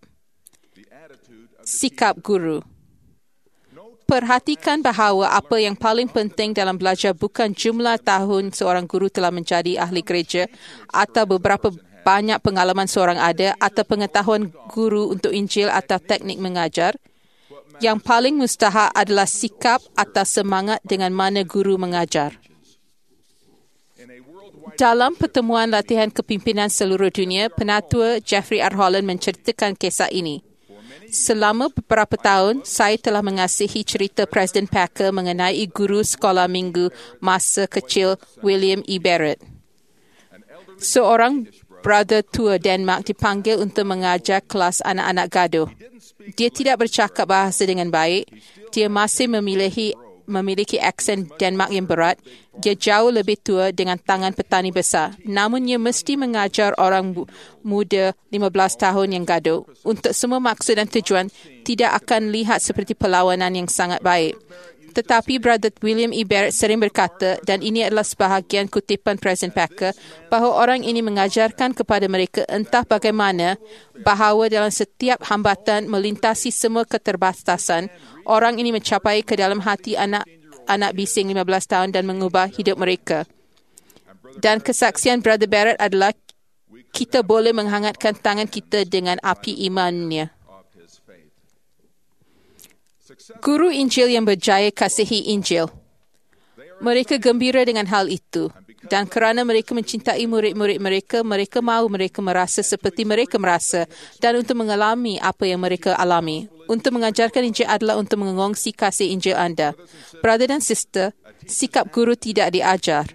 Sikap guru. Perhatikan bahawa apa yang paling penting dalam belajar bukan jumlah tahun seorang guru telah menjadi ahli gereja atau beberapa banyak pengalaman seorang ada atau pengetahuan guru untuk Injil atau teknik mengajar. Yang paling mustahak adalah sikap atau semangat dengan mana guru mengajar. Dalam pertemuan latihan kepimpinan seluruh dunia, penatua Jeffrey R. Holland menceritakan kisah ini. Selama beberapa tahun, saya telah mengasihi cerita Presiden Packer mengenai guru sekolah minggu masa kecil William E. Barrett. Seorang brother tua Denmark dipanggil untuk mengajar kelas anak-anak gaduh. Dia tidak bercakap bahasa dengan baik. Dia masih memiliki aksen Denmark yang berat. Dia jauh lebih tua dengan tangan petani besar. Namun ia mesti mengajar orang muda 15 tahun yang gaduh. Untuk semua maksud dan tujuan, tidak akan lihat seperti perlawanan yang sangat baik. Tetapi Brother William E. Barrett sering berkata, dan ini adalah sebahagian kutipan Presiden Packer, bahawa orang ini mengajarkan kepada mereka entah bagaimana bahawa dalam setiap hambatan melintasi semua keterbatasan, orang ini mencapai ke dalam hati anak bising 15 tahun dan mengubah hidup mereka. Dan kesaksian Brother Barrett adalah kita boleh menghangatkan tangan kita dengan api imannya. Guru Injil yang berjaya kasihi Injil. Mereka gembira dengan hal itu. Dan kerana mereka mencintai murid-murid mereka, mereka mahu mereka merasa seperti mereka merasa dan untuk mengalami apa yang mereka alami. Untuk mengajarkan Injil adalah untuk mengongsi kasih Injil anda. Brother dan sister, sikap guru tidak diajar.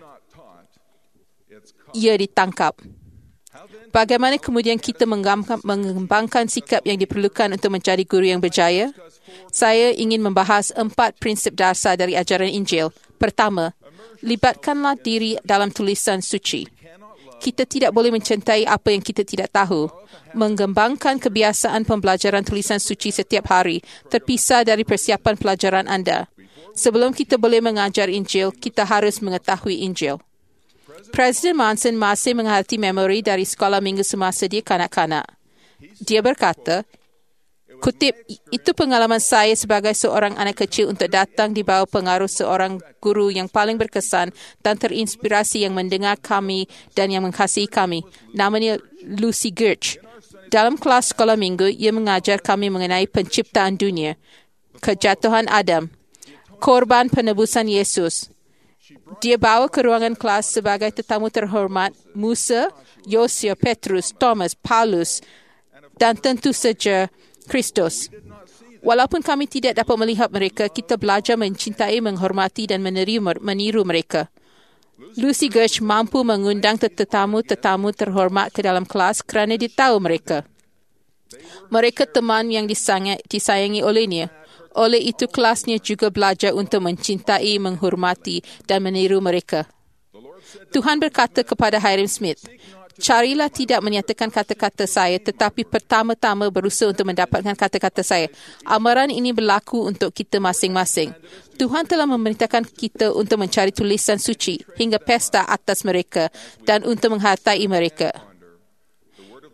Ia ditangkap. Bagaimana kemudian kita mengembangkan sikap yang diperlukan untuk menjadi guru yang berjaya? Saya ingin membahas 4 prinsip dasar dari ajaran Injil. Pertama, libatkanlah diri dalam tulisan suci. Kita tidak boleh mencintai apa yang kita tidak tahu. Mengembangkan kebiasaan pembelajaran tulisan suci setiap hari, terpisah dari persiapan pelajaran anda. Sebelum kita boleh mengajar Injil, kita harus mengetahui Injil. Presiden Monson masih menghayati memori dari sekolah minggu semasa dia kanak-kanak. Dia berkata, kutip, itu pengalaman saya sebagai seorang anak kecil untuk datang di bawah pengaruh seorang guru yang paling berkesan dan terinspirasi yang mendengar kami dan yang mengasihi kami. Namanya Lucy Gerch. Dalam kelas sekolah minggu, ia mengajar kami mengenai penciptaan dunia, kejatuhan Adam, korban penebusan Yesus. Dia bawa ke ruangan kelas sebagai tetamu terhormat Musa, Yosua, Petrus, Thomas, Paulus dan tentu saja Kristus. Walaupun kami tidak dapat melihat mereka, kita belajar mencintai, menghormati dan meniru mereka. Lucy Gerch mampu mengundang tetamu-tetamu terhormat ke dalam kelas kerana dia tahu mereka. Mereka teman yang disayangi olehnya. Oleh itu, kelasnya juga belajar untuk mencintai, menghormati dan meniru mereka. Tuhan berkata kepada Hiram Smith, carilah tidak menyatakan kata-kata saya, tetapi pertama-tama berusaha untuk mendapatkan kata-kata saya. Amaran ini berlaku untuk kita masing-masing. Tuhan telah memerintahkan kita untuk mencari tulisan suci hingga pesta atas mereka dan untuk menghartai mereka.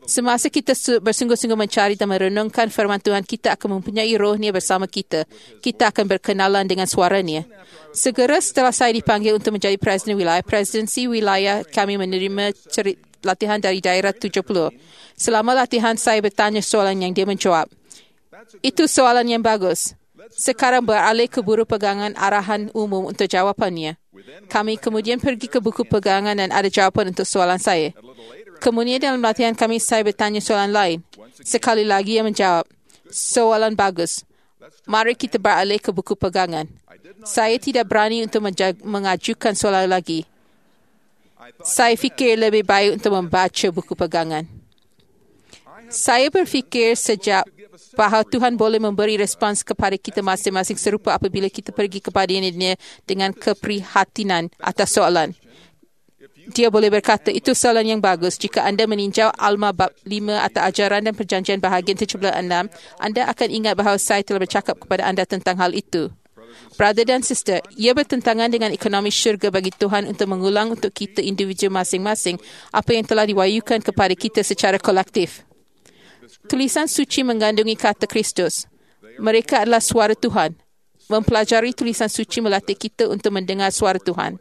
Semasa kita bersungguh-sungguh mencari dan merenungkan firman Tuhan, kita akan mempunyai rohnya bersama kita. Kita akan berkenalan dengan suaranya. Segera setelah saya dipanggil untuk menjadi Presiden Wilayah, Presidensi Wilayah kami menerima latihan dari daerah 70. Selama latihan, saya bertanya soalan yang dia menjawab. Itu soalan yang bagus. Sekarang beralih ke buku pegangan arahan umum untuk jawapannya. Kami kemudian pergi ke buku pegangan dan ada jawapan untuk soalan saya. Kemudian dalam latihan kami, saya bertanya soalan lain. Sekali lagi ia menjawab, soalan bagus. Mari kita beralih ke buku pegangan. Saya tidak berani untuk mengajukan soalan lagi. Saya fikir lebih baik untuk membaca buku pegangan. Saya berfikir sejak bahawa Tuhan boleh memberi respons kepada kita masing-masing serupa apabila kita pergi kepadanya dengan keprihatinan atas soalan. Dia boleh berkata, itu soalan yang bagus. Jika anda meninjau Alma bab 5 atau ajaran dan perjanjian bahagian 17:6, anda akan ingat bahawa saya telah bercakap kepada anda tentang hal itu. Brother dan sister, ia bertentangan dengan ekonomi syurga bagi Tuhan untuk mengulang untuk kita individu masing-masing apa yang telah diwahyukan kepada kita secara kolektif. Tulisan suci mengandungi kata Kristus. Mereka adalah suara Tuhan. Mempelajari tulisan suci melatih kita untuk mendengar suara Tuhan.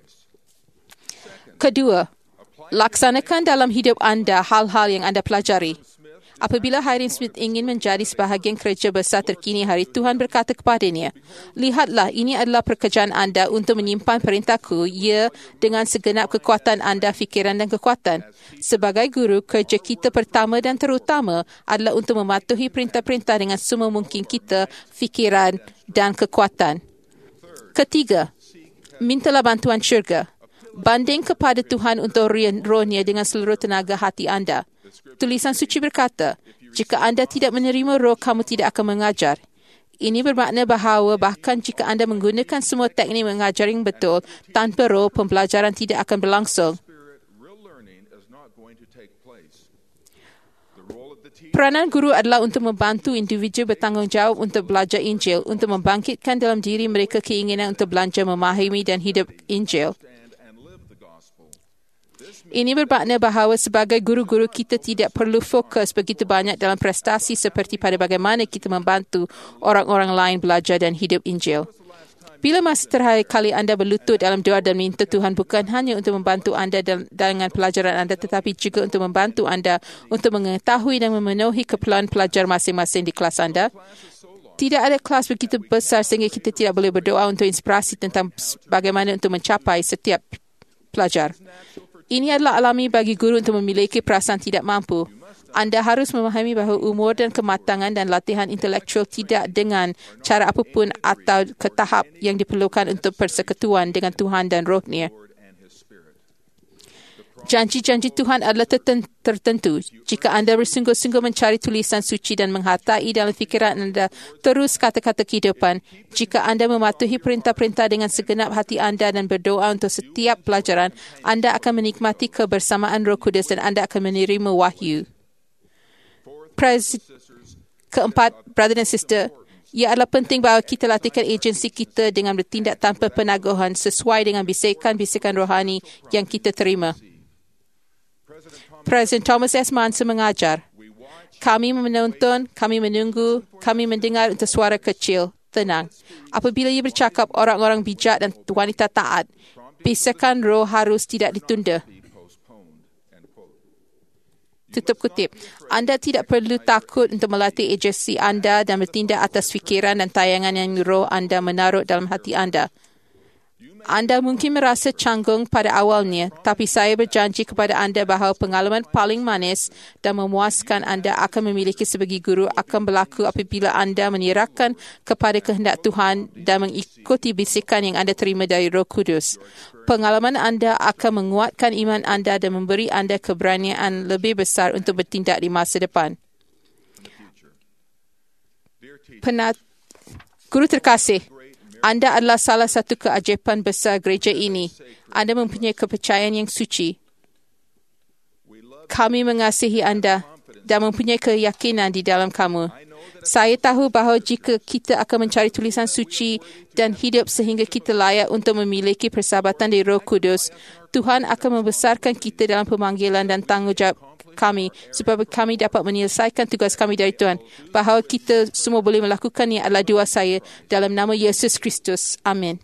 Kedua, laksanakan dalam hidup anda hal-hal yang anda pelajari. Apabila Hiram Smith ingin menjadi sebahagian kerja besar terkini hari, Tuhan berkata kepadanya, lihatlah, ini adalah pekerjaan anda untuk menyimpan perintahku, ya, dengan segenap kekuatan anda, fikiran dan kekuatan. Sebagai guru, kerja kita pertama dan terutama adalah untuk mematuhi perintah-perintah dengan semua mungkin kita, fikiran dan kekuatan. Ketiga, mintalah bantuan syurga. Banding kepada Tuhan untuk rohnya dengan seluruh tenaga hati anda. Tulisan suci berkata, jika anda tidak menerima roh, kamu tidak akan mengajar. Ini bermakna bahawa bahkan jika anda menggunakan semua teknik mengajar yang betul, tanpa roh, pembelajaran tidak akan berlangsung. Peranan guru adalah untuk membantu individu bertanggungjawab untuk belajar Injil, untuk membangkitkan dalam diri mereka keinginan untuk belajar memahami dan hidup Injil. Ini bermakna bahawa sebagai guru-guru kita tidak perlu fokus begitu banyak dalam prestasi seperti pada bagaimana kita membantu orang-orang lain belajar dan hidup Injil. Bila masa terakhir kali anda berlutut dalam doa dan minta Tuhan bukan hanya untuk membantu anda dengan pelajaran anda tetapi juga untuk membantu anda untuk mengetahui dan memenuhi keperluan pelajar masing-masing di kelas anda? Tidak ada kelas begitu besar sehingga kita tidak boleh berdoa untuk inspirasi tentang bagaimana untuk mencapai setiap pelajar. Ini adalah alami bagi guru untuk memiliki perasaan tidak mampu. Anda harus memahami bahawa umur dan kematangan dan latihan intelektual tidak dengan cara apapun atau ke tahap yang diperlukan untuk persekutuan dengan Tuhan dan rohnya. Janji-janji Tuhan adalah tertentu. Jika anda bersungguh-sungguh mencari tulisan suci dan menghartai dalam fikiran anda terus kata-kata kehidupan, jika anda mematuhi perintah-perintah dengan segenap hati anda dan berdoa untuk setiap pelajaran, anda akan menikmati kebersamaan Roh Kudus dan anda akan menerima wahyu. Keempat, brother dan sister, ia adalah penting bahawa kita latihkan agensi kita dengan bertindak tanpa penaguhan sesuai dengan bisikan-bisikan rohani yang kita terima. Presiden Thomas S. Manson mengajar, kami menonton, kami menunggu, kami mendengar untuk suara kecil, tenang. Apabila ia bercakap orang-orang bijak dan wanita taat, bisikan roh harus tidak ditunda. Tutup kutip. Anda tidak perlu takut untuk melatih agensi anda dan bertindak atas fikiran dan tayangan yang roh anda menaruh dalam hati anda. Anda mungkin merasa canggung pada awalnya, tapi saya berjanji kepada anda bahawa pengalaman paling manis dan memuaskan anda akan memiliki sebagai guru akan berlaku apabila anda menyerahkan kepada kehendak Tuhan dan mengikuti bisikan yang anda terima dari Roh Kudus. Pengalaman anda akan menguatkan iman anda dan memberi anda keberanian lebih besar untuk bertindak di masa depan. Guru terkasih, anda adalah salah satu keajaiban besar gereja ini. Anda mempunyai kepercayaan yang suci. Kami mengasihi anda dan mempunyai keyakinan di dalam kamu. Saya tahu bahawa jika kita akan mencari tulisan suci dan hidup sehingga kita layak untuk memiliki persahabatan dari Roh Kudus, Tuhan akan membesarkan kita dalam pemanggilan dan tanggungjawab kami supaya kami dapat menyelesaikan tugas kami dari Tuhan. Bahawa kita semua boleh melakukannya adalah doa saya dalam nama Yesus Kristus. Amin.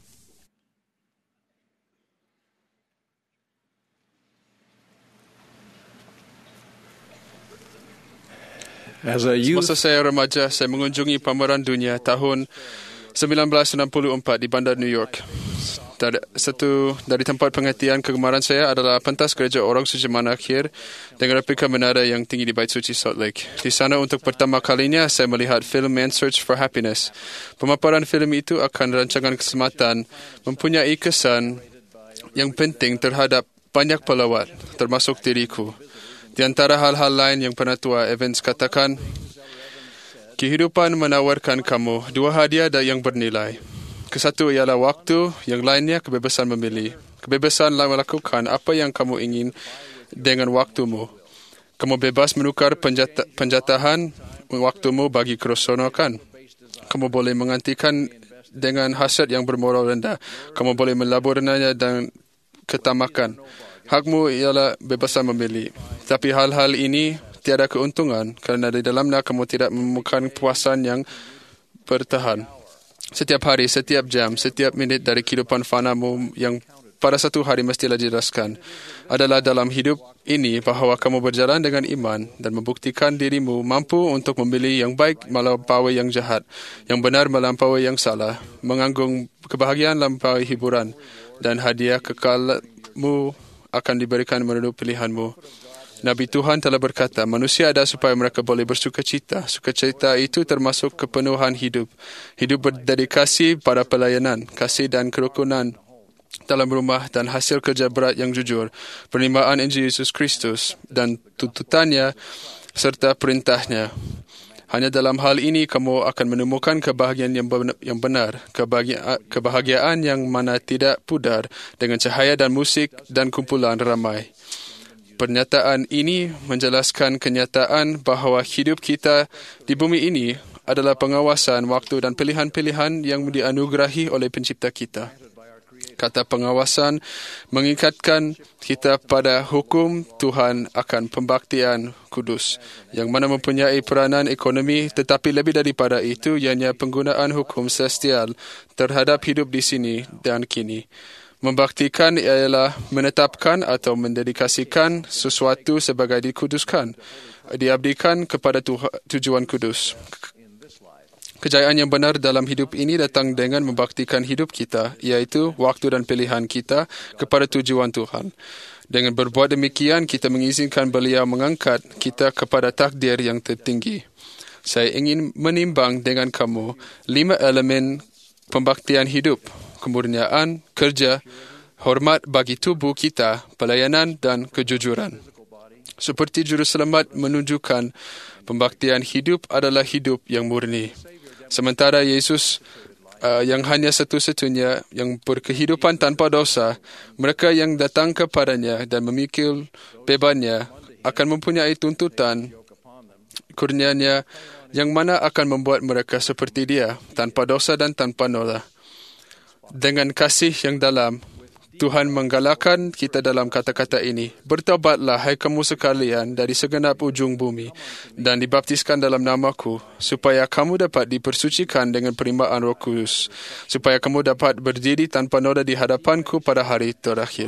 As a youth, Masa saya remaja, saya mengunjungi pameran dunia tahun 1964 di bandar New York. Satu dari tempat penghentian kegemaran saya adalah pentas gereja orang suci mana akhir dengan replika menara yang tinggi di Bait Suci Salt Lake. Di sana untuk pertama kalinya saya melihat filem Man's Search for Happiness. Pemaparan filem itu akan rancangan keselamatan mempunyai kesan yang penting terhadap banyak pelawat, termasuk diriku. Di antara hal-hal lain yang Penatua Evans katakan, kehidupan menawarkan kamu dua hadiah yang bernilai. Kesatu ialah waktu, yang lainnya kebebasan memilih. Kebebasan melakukan apa yang kamu ingin dengan waktumu. Kamu bebas menukar penjatahan waktumu bagi kerosakan. Kamu boleh mengantikan dengan hasad yang bermoral rendah. Kamu boleh melaburkannya dan ketamakan. Hakmu ialah bebasan memilih. Tapi hal-hal ini tiada keuntungan kerana di dalamnya kamu tidak menemukan puasan yang bertahan. Setiap hari, setiap jam, setiap minit dari kehidupan fanamu yang pada satu hari mestilah dijelaskan adalah dalam hidup ini bahawa kamu berjalan dengan iman dan membuktikan dirimu mampu untuk memilih yang baik melampaui yang jahat, yang benar melampaui yang salah, menganggung kebahagiaan melampaui hiburan, dan hadiah kekalmu akan diberikan menurut pilihanmu. Nabi Tuhan telah berkata, manusia ada supaya mereka boleh bersukacita. Sukacita itu termasuk kepenuhan hidup. Hidup berdedikasi pada pelayanan, kasih dan kerukunan dalam rumah dan hasil kerja berat yang jujur. Penerimaan Injil Yesus Kristus dan tuntutannya serta perintahnya. Hanya dalam hal ini kamu akan menemukan kebahagiaan yang benar, kebahagiaan yang mana tidak pudar dengan cahaya dan musik dan kumpulan ramai. Pernyataan ini menjelaskan kenyataan bahawa hidup kita di bumi ini adalah pengawasan waktu dan pilihan-pilihan yang dianugerahi oleh pencipta kita. Kata pengawasan mengikatkan kita pada hukum Tuhan akan pembaktian kudus yang mana mempunyai peranan ekonomi, tetapi lebih daripada itu ianya penggunaan hukum celestial terhadap hidup di sini dan kini. Membaktikan ialah menetapkan atau mendedikasikan sesuatu sebagai dikuduskan, diabdikan kepada tujuan kudus. Kejayaan yang benar dalam hidup ini datang dengan membaktikan hidup kita, iaitu waktu dan pilihan kita kepada tujuan Tuhan. Dengan berbuat demikian, kita mengizinkan Beliau mengangkat kita kepada takdir yang tertinggi. Saya ingin menimbang dengan kamu 5 elemen pembaktian hidup: kemurnian, kerja, hormat bagi tubuh kita, pelayanan dan kejujuran. Seperti juru selamat menunjukkan, pembaktian hidup adalah hidup yang murni. Sementara Yesus yang hanya satu-satunya yang berkehidupan tanpa dosa, mereka yang datang kepadanya dan memikul bebannya akan mempunyai tuntutan kurnianya yang mana akan membuat mereka seperti dia, tanpa dosa dan tanpa noda. Dengan kasih yang dalam, Tuhan menggalakkan kita dalam kata-kata ini, bertobatlah hai kamu sekalian dari segenap ujung bumi dan dibaptiskan dalam namaku, supaya kamu dapat dipersucikan dengan penerimaan Roh Kudus, supaya kamu dapat berdiri tanpa noda di hadapanku pada hari terakhir.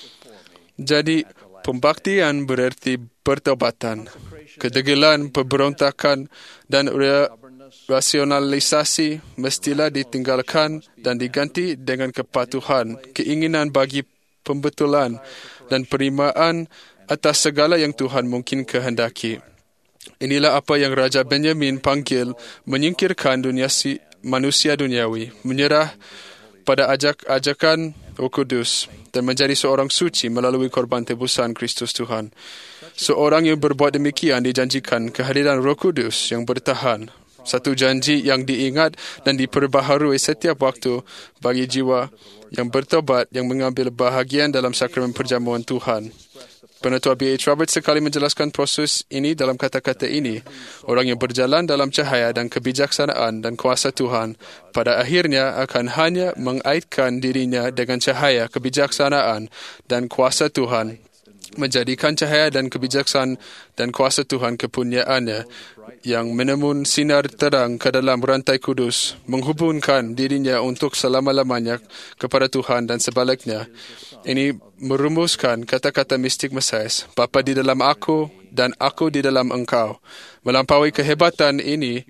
Jadi, pembaktian berarti bertobatan, kedegilan, pemberontakan dan rasionalisasi mestilah ditinggalkan dan diganti dengan kepatuhan, keinginan bagi pembetulan dan penerimaan atas segala yang Tuhan mungkin kehendaki. Inilah apa yang Raja Benjamin panggil menyingkirkan manusia duniawi, menyerah pada ajakan Roh Kudus dan menjadi seorang suci melalui korban tebusan Kristus Tuhan. Seorang yang berbuat demikian dijanjikan kehadiran Roh Kudus yang bertahan. Satu janji yang diingat dan diperbaharui setiap waktu bagi jiwa yang bertobat yang mengambil bahagian dalam sakramen perjamuan Tuhan. Penatua B.H. Roberts sekali menjelaskan proses ini dalam kata-kata ini. Orang yang berjalan dalam cahaya dan kebijaksanaan dan kuasa Tuhan pada akhirnya akan hanya mengaitkan dirinya dengan cahaya, kebijaksanaan dan kuasa Tuhan menjadikan cahaya dan kebijaksanaan dan kuasa Tuhan kepunyaannya yang menemun sinar terang ke dalam rantai kudus, menghubungkan dirinya untuk selama-lamanya kepada Tuhan dan sebaliknya. Ini merumuskan kata-kata mistik Mesias, Bapa di dalam aku dan aku di dalam engkau. Melampaui kehebatan ini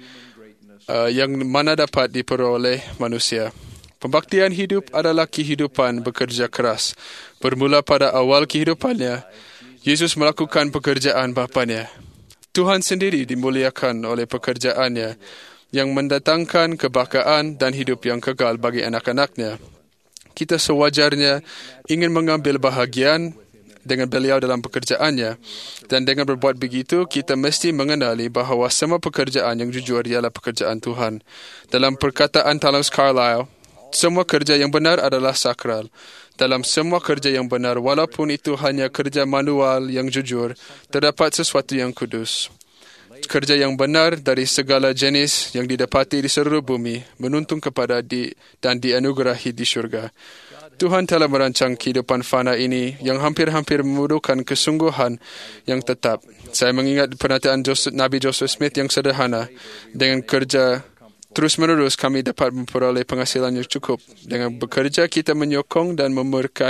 yang mana dapat diperoleh manusia. Pembaktian hidup adalah kehidupan bekerja keras. Bermula pada awal kehidupannya, Yesus melakukan pekerjaan Bapanya. Tuhan sendiri dimuliakan oleh pekerjaannya yang mendatangkan kebahagiaan dan hidup yang kekal bagi anak-anaknya. Kita sewajarnya ingin mengambil bahagian dengan beliau dalam pekerjaannya, dan dengan berbuat begitu, kita mesti mengenali bahawa semua pekerjaan yang jujur ialah pekerjaan Tuhan. Dalam perkataan Thomas Carlyle, semua kerja yang benar adalah sakral. Dalam semua kerja yang benar, walaupun itu hanya kerja manual yang jujur, terdapat sesuatu yang kudus. Kerja yang benar dari segala jenis yang didapati di seluruh bumi menuntun kepada dan dianugerahi di syurga. Tuhan telah merancang kehidupan fana ini yang hampir-hampir memerlukan kesungguhan yang tetap. Saya mengingat pernyataan Nabi Joseph Smith yang sederhana, dengan kerja terus-menerus kami dapat memperoleh penghasilan yang cukup. Dengan bekerja kita menyokong dan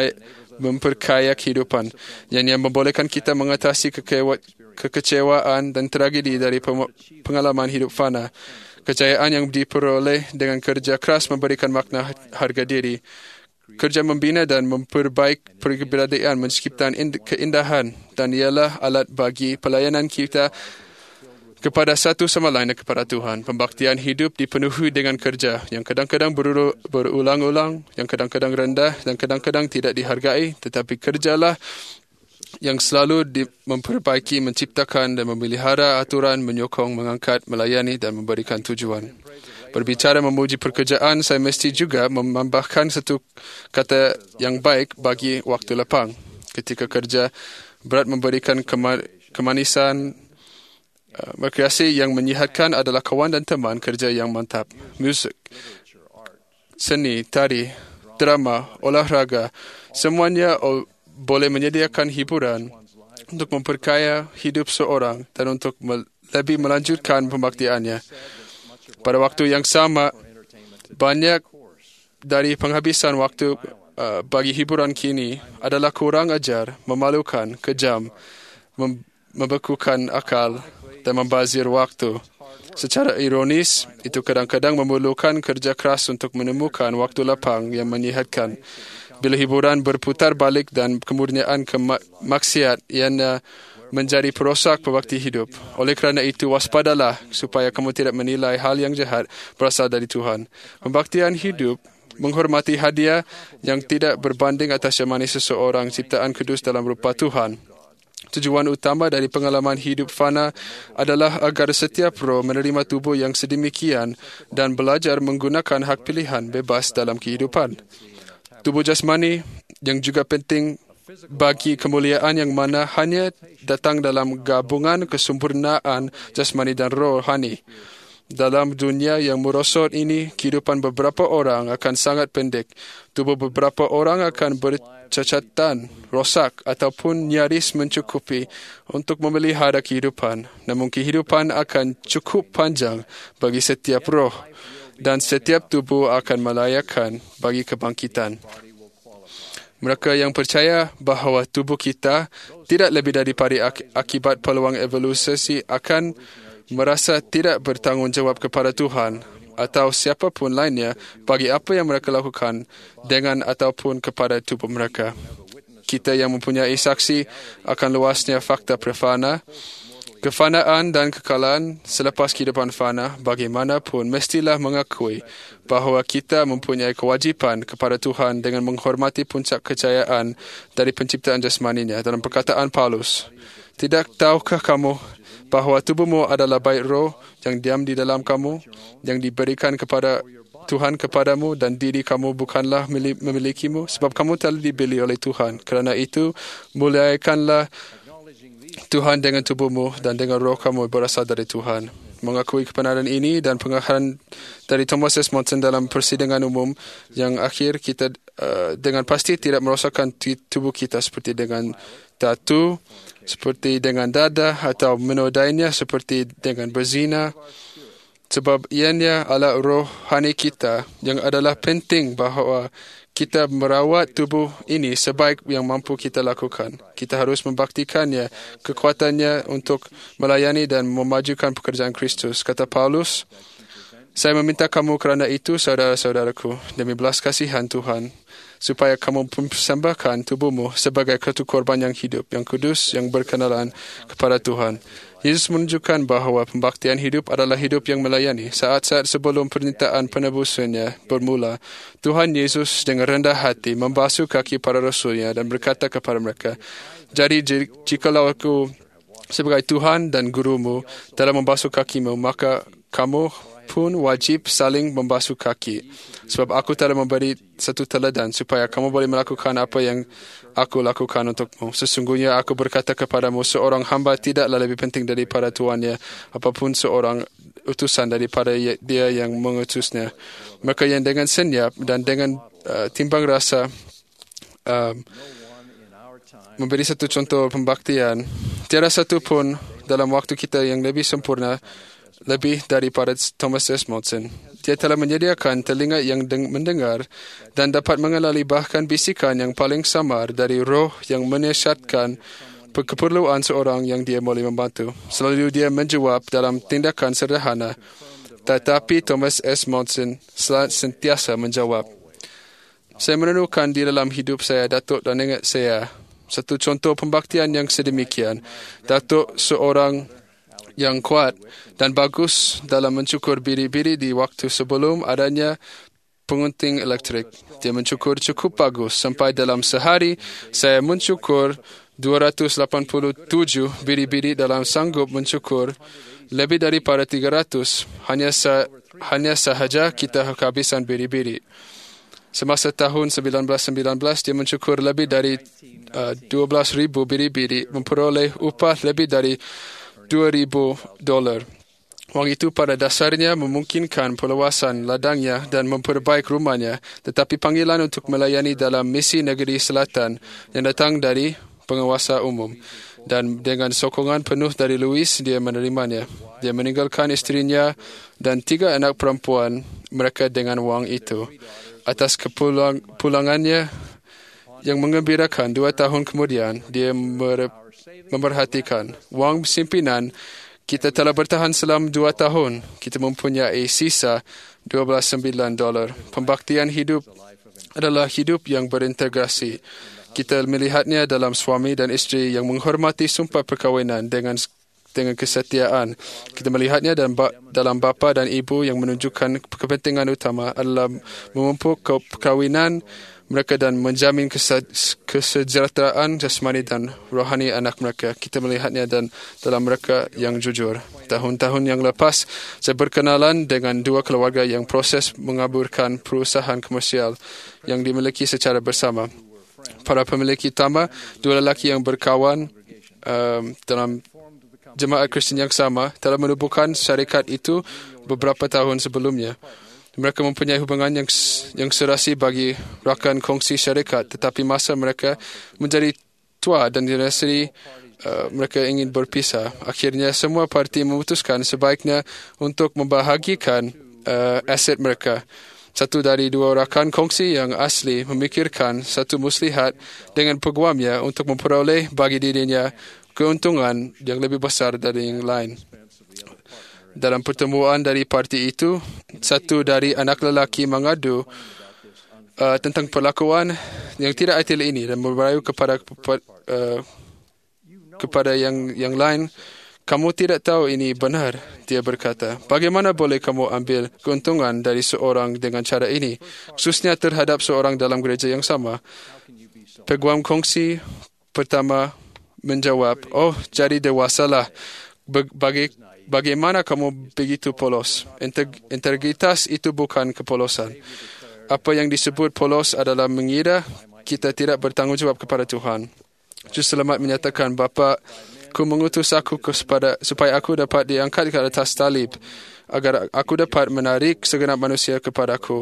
memperkaya kehidupan yang membolehkan kita mengatasi kekecewaan dan tragedi dari pengalaman hidup fana. Kejayaan yang diperoleh dengan kerja keras memberikan makna harga diri. Kerja membina dan memperbaik keberadaan menciptakan keindahan dan ialah alat bagi pelayanan kita kepada satu sama lain dan kepada Tuhan. Pembaktian hidup dipenuhi dengan kerja yang kadang-kadang berulang-ulang, yang kadang-kadang rendah dan kadang-kadang tidak dihargai, tetapi kerjalah yang selalu memperbaiki, menciptakan dan memelihara aturan, menyokong, mengangkat, melayani dan memberikan tujuan. Berbicara memuji pekerjaan, saya mesti juga menambahkan satu kata yang baik bagi waktu lapang. Ketika kerja berat memberikan kemanisan, rekreasi yang menyihatkan adalah kawan dan teman kerja yang mantap. Musik, seni, tari, drama, olahraga, semuanya boleh menyediakan hiburan untuk memperkaya hidup seorang dan untuk lebih melanjutkan pembaktiannya. Pada waktu yang sama, banyak dari penghabisan waktu bagi hiburan kini adalah kurang ajar, memalukan, kejam, membekukan akal dan membazir waktu. Secara ironis, itu kadang-kadang memerlukan kerja keras untuk menemukan waktu lapang yang menyihatkan. Bila hiburan berputar balik dan kemurnian maksiat yang menjadi perosak pembakti hidup. Oleh kerana itu, waspadalah supaya kamu tidak menilai hal yang jahat berasal dari Tuhan. Pembaktian hidup menghormati hadiah yang tidak berbanding atas yamani seseorang ciptaan kudus dalam rupa Tuhan. Tujuan utama dari pengalaman hidup fana adalah agar setiap roh menerima tubuh yang sedemikian dan belajar menggunakan hak pilihan bebas dalam kehidupan. Tubuh jasmani yang juga penting bagi kemuliaan yang mana hanya datang dalam gabungan kesempurnaan jasmani dan rohani. Dalam dunia yang merosot ini, kehidupan beberapa orang akan sangat pendek. Tubuh beberapa orang akan bercacatan, rosak ataupun nyaris mencukupi untuk memelihara kehidupan. Namun kehidupan akan cukup panjang bagi setiap roh dan setiap tubuh akan melayakkan bagi kebangkitan. Mereka yang percaya bahawa tubuh kita tidak lebih daripada akibat peluang evolusi akan merasa tidak bertanggungjawab kepada Tuhan atau siapapun lainnya bagi apa yang mereka lakukan dengan ataupun kepada tubuh mereka. Kita yang mempunyai saksi akan luasnya fakta prefana, kefanaan dan kekalan selepas kehidupan fana, bagaimanapun mestilah mengakui bahawa kita mempunyai kewajipan kepada Tuhan dengan menghormati puncak kejayaan dari penciptaan jasmaninya. Dalam perkataan Paulus, tidak tahukah kamu bahawa tubuhmu adalah bait roh yang diam di dalam kamu, yang diberikan kepada Tuhan kepadamu dan diri kamu bukanlah memilikimu, sebab kamu telah dibeli oleh Tuhan. Kerana itu, muliakanlah Tuhan dengan tubuhmu dan dengan roh kamu berasal dari Tuhan. mengakui kebenaran ini dan pengakuan dari Thomas S. Monson dalam persidangan umum yang akhir, kita dengan pasti tidak merosakkan tubuh kita seperti dengan tatu, seperti dengan dada atau menodainya seperti dengan berzina. Sebab ianya adalah rohani kita yang adalah penting bahawa kita merawat tubuh ini sebaik yang mampu kita lakukan. Kita harus membaktikannya, kekuatannya untuk melayani dan memajukan pekerjaan Kristus. Kata Paulus, saya meminta kamu kerana itu, saudara-saudaraku, demi belas kasihan Tuhan, supaya kamu mempersembahkan tubuhmu sebagai satu korban yang hidup, yang kudus, yang berkenalan kepada Tuhan. Yesus menunjukkan bahawa pembaktian hidup adalah hidup yang melayani. Saat-saat sebelum permintaan penebusannya bermula, Tuhan Yesus dengan rendah hati membasuh kaki para rasulnya dan berkata kepada mereka, jadi jikalau aku sebagai Tuhan dan gurumu telah membasuh kakimu, maka kamu pun wajib saling membasuh kaki. Sebab aku telah memberi satu teladan supaya kamu boleh melakukan apa yang aku lakukan untukmu. Sesungguhnya aku berkata kepadamu, seorang hamba tidaklah lebih penting daripada tuannya, apapun seorang utusan daripada dia yang mengutusnya. Maka yang dengan senyap dan dengan timbang rasa memberi satu contoh pembaktian, tiada satu pun dalam waktu kita yang lebih sempurna lebih daripada Thomas S. Monson. Dia telah menyediakan telinga yang mendengar dan dapat mengenali bahkan bisikan yang paling samar dari roh yang menyiasatkan keperluan seorang yang dia boleh membantu. Selalu dia menjawab dalam tindakan sederhana, tetapi Thomas S. Monson sentiasa menjawab. Saya menemukan di dalam hidup saya, Datuk dan nenek saya, satu contoh pembaktian yang sedemikian. Datuk seorang yang kuat dan bagus dalam mencukur biri-biri di waktu sebelum adanya pengunting elektrik. Dia mencukur cukup bagus sampai dalam sehari saya mencukur 287 biri-biri dalam sanggup mencukur lebih daripada 300. Hanya sahaja kita kehabisan biri-biri. Semasa tahun 1919, dia mencukur lebih dari 12,000 biri-biri, memperoleh upah lebih dari $2,000. Wang itu pada dasarnya memungkinkan perluasan ladangnya dan memperbaik rumahnya, tetapi panggilan untuk melayani dalam misi negeri selatan yang datang dari penguasa umum. Dan dengan sokongan penuh dari Louis, dia menerimanya. Dia meninggalkan istrinya dan 3 anak perempuan mereka dengan wang itu. Atas kepulangannya yang mengembirakan, 2 tahun kemudian, dia memerhatikan wang simpinan kita telah bertahan selama 2 tahun. Kita mempunyai sisa $12,900. Pembaktian hidup adalah hidup yang berintegrasi. Kita melihatnya dalam suami dan isteri yang menghormati sumpah perkahwinan dengan kesetiaan. Kita melihatnya dalam bapa dan ibu yang menunjukkan kepentingan utama adalah memupuk perkahwinan mereka dan menjamin kesejahteraan jasmani dan rohani anak mereka. Kita melihatnya dalam mereka yang jujur. Tahun-tahun yang lepas, saya berkenalan dengan 2 keluarga yang proses mengaburkan perusahaan komersial yang dimiliki secara bersama. Para pemilik utama, 2 lelaki yang berkawan dalam jemaat Kristen yang sama, telah menubuhkan syarikat itu beberapa tahun sebelumnya. Mereka mempunyai hubungan yang serasi bagi rakan kongsi syarikat, tetapi masa mereka menjadi tua dan dinasiri, mereka ingin berpisah. Akhirnya semua parti memutuskan sebaiknya untuk membahagikan aset mereka. Satu dari 2 rakan kongsi yang asli memikirkan satu muslihat dengan peguamnya untuk memperoleh bagi dirinya keuntungan yang lebih besar dari yang lain. Dalam pertemuan dari parti itu, satu dari anak lelaki mengadu tentang perlakuan yang tidak adil ini dan merayu kepada yang lain. Kamu tidak tahu ini benar, dia berkata. Bagaimana boleh kamu ambil keuntungan dari seorang dengan cara ini, khususnya terhadap seorang dalam gereja yang sama? Peguam kongsi pertama menjawab, oh, jadi dewasalah. Bagaimana kamu begitu polos? Integritas itu bukan kepolosan. Apa yang disebut polos adalah mengira kita tidak bertanggungjawab kepada Tuhan. Juz Selamat menyatakan, Bapa Bapakku mengutus aku supaya aku dapat diangkat ke atas salib, agar aku dapat menarik segenap manusia kepadaku,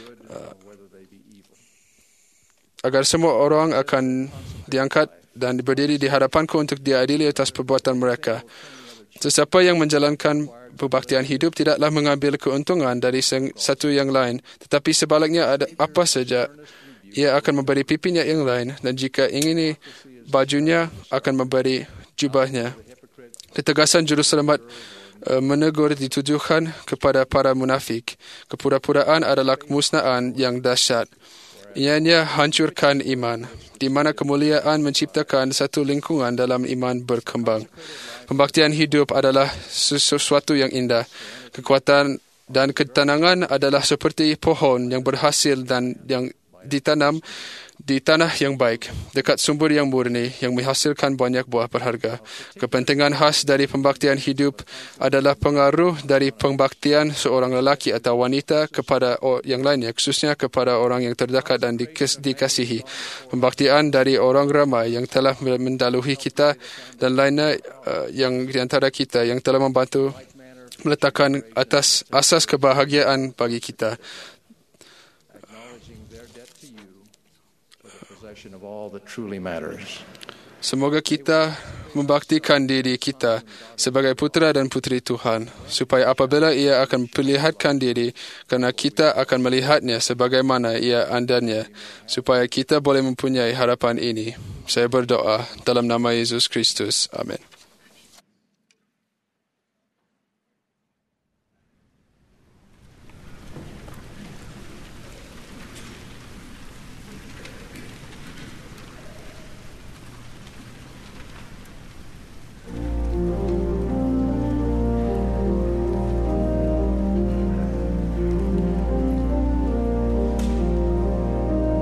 agar semua orang akan diangkat dan berdiri di hadapanku untuk diadili atas perbuatan mereka. Sesiapa yang menjalankan pembaktian hidup tidaklah mengambil keuntungan dari satu yang lain, tetapi sebaliknya ada apa saja, ia akan memberi pipinya yang lain, dan jika ingin bajunya akan memberi jubahnya. Ketegasan juru selamat menegur ditujukan kepada para munafik. Kepura-puraan adalah kemusnahan yang dahsyat. Ianya hancurkan iman, di mana kemuliaan menciptakan satu lingkungan dalam iman berkembang. Pembaktian hidup adalah sesuatu yang indah. Kekuatan dan ketenangan adalah seperti pohon yang berhasil dan yang ditanam di tanah yang baik, dekat sumber yang murni, yang menghasilkan banyak buah berharga. Kepentingan khas dari pembaktian hidup adalah pengaruh dari pembaktian seorang lelaki atau wanita kepada yang lainnya, khususnya kepada orang yang terdekat dan dikasihi. Pembaktian dari orang ramai yang telah mendahului kita dan lainnya yang di antara kita yang telah membantu meletakkan atas asas kebahagiaan bagi kita. Semoga kita membaktikan diri kita sebagai putera dan puteri Tuhan, supaya apabila ia akan memperlihatkan diri, kerana kita akan melihatnya sebagaimana ia andanya, supaya kita boleh mempunyai harapan ini. Saya berdoa dalam nama Yesus Kristus. Amin.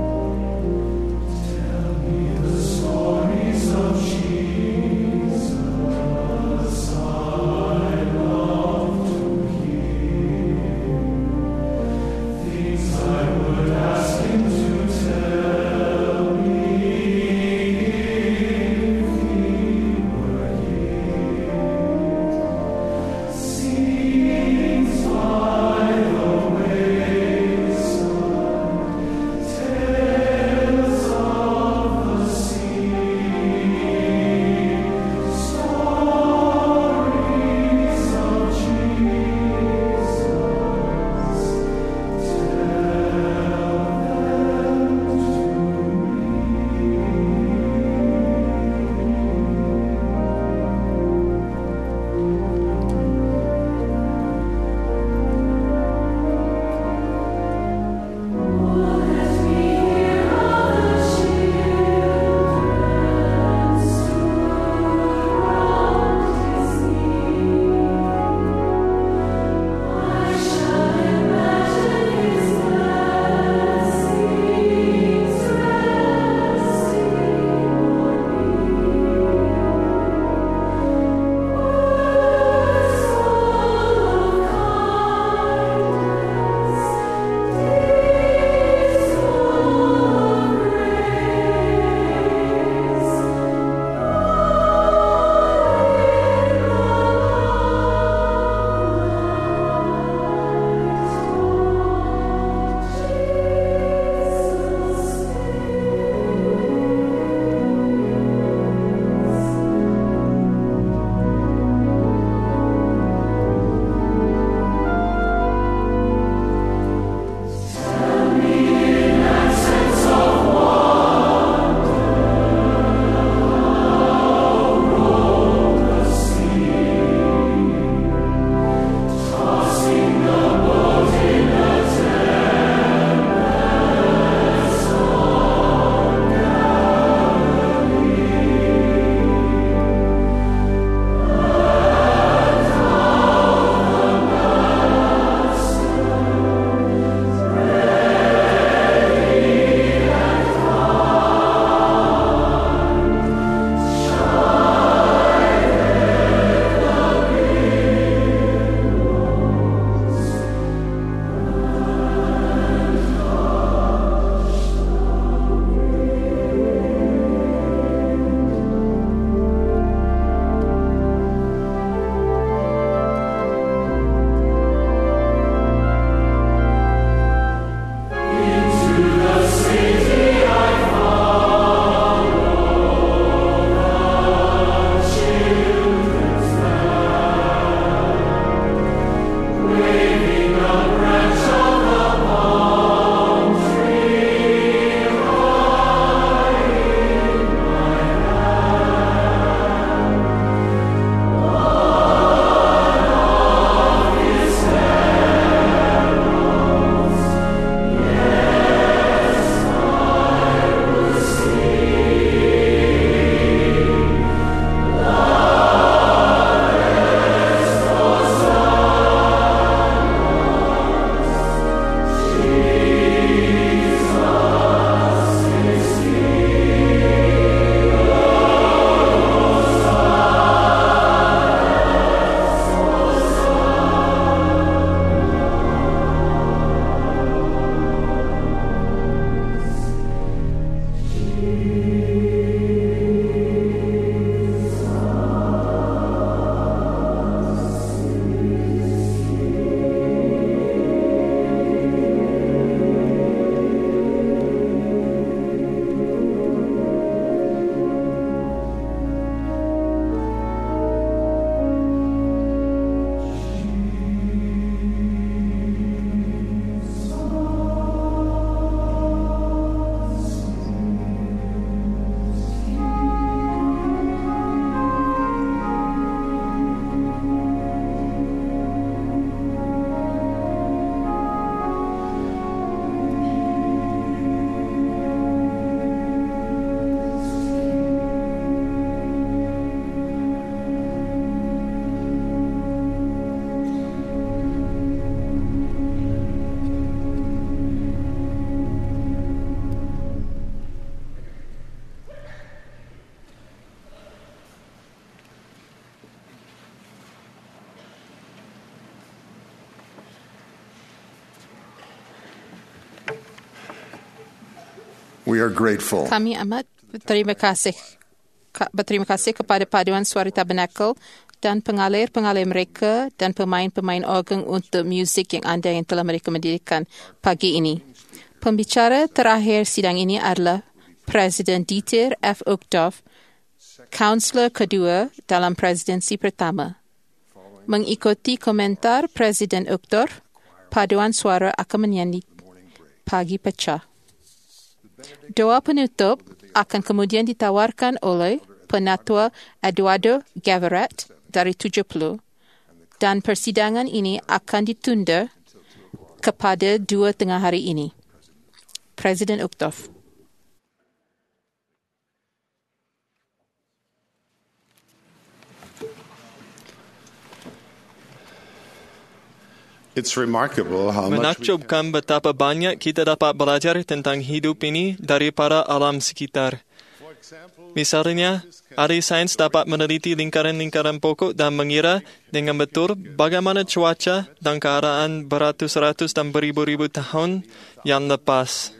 Stories of Jesus. We are grateful Kami amat berterima kasih kepada Paduan Suara Tabernakel dan pengalir-pengalir mereka dan pemain-pemain organ untuk muzik yang anda yang telah mereka mendirikan pagi ini. Pembicara terakhir sidang ini adalah Presiden Dieter F. Uchtdorf, kaunselor kedua dalam presidensi pertama. Mengikuti komentar Presiden Uchtdorf, Paduan Suara akan menyanyi Pagi Pecah. Doa penutup akan kemudian ditawarkan oleh Penatua Eduardo Gavirat dari 70 dan persidangan ini akan ditunda kepada 2 tengah hari ini. Presiden Uchtdorf. It's remarkable how much Menakjubkan betapa banyak kita dapat belajar tentang hidup ini daripada alam sekitar. Misalnya, ahli sains dapat meneliti lingkaran-lingkaran pokok dan mengira dengan betul bagaimana cuaca dan keadaan beratus-ratus dan beribu-ribu tahun yang lepas.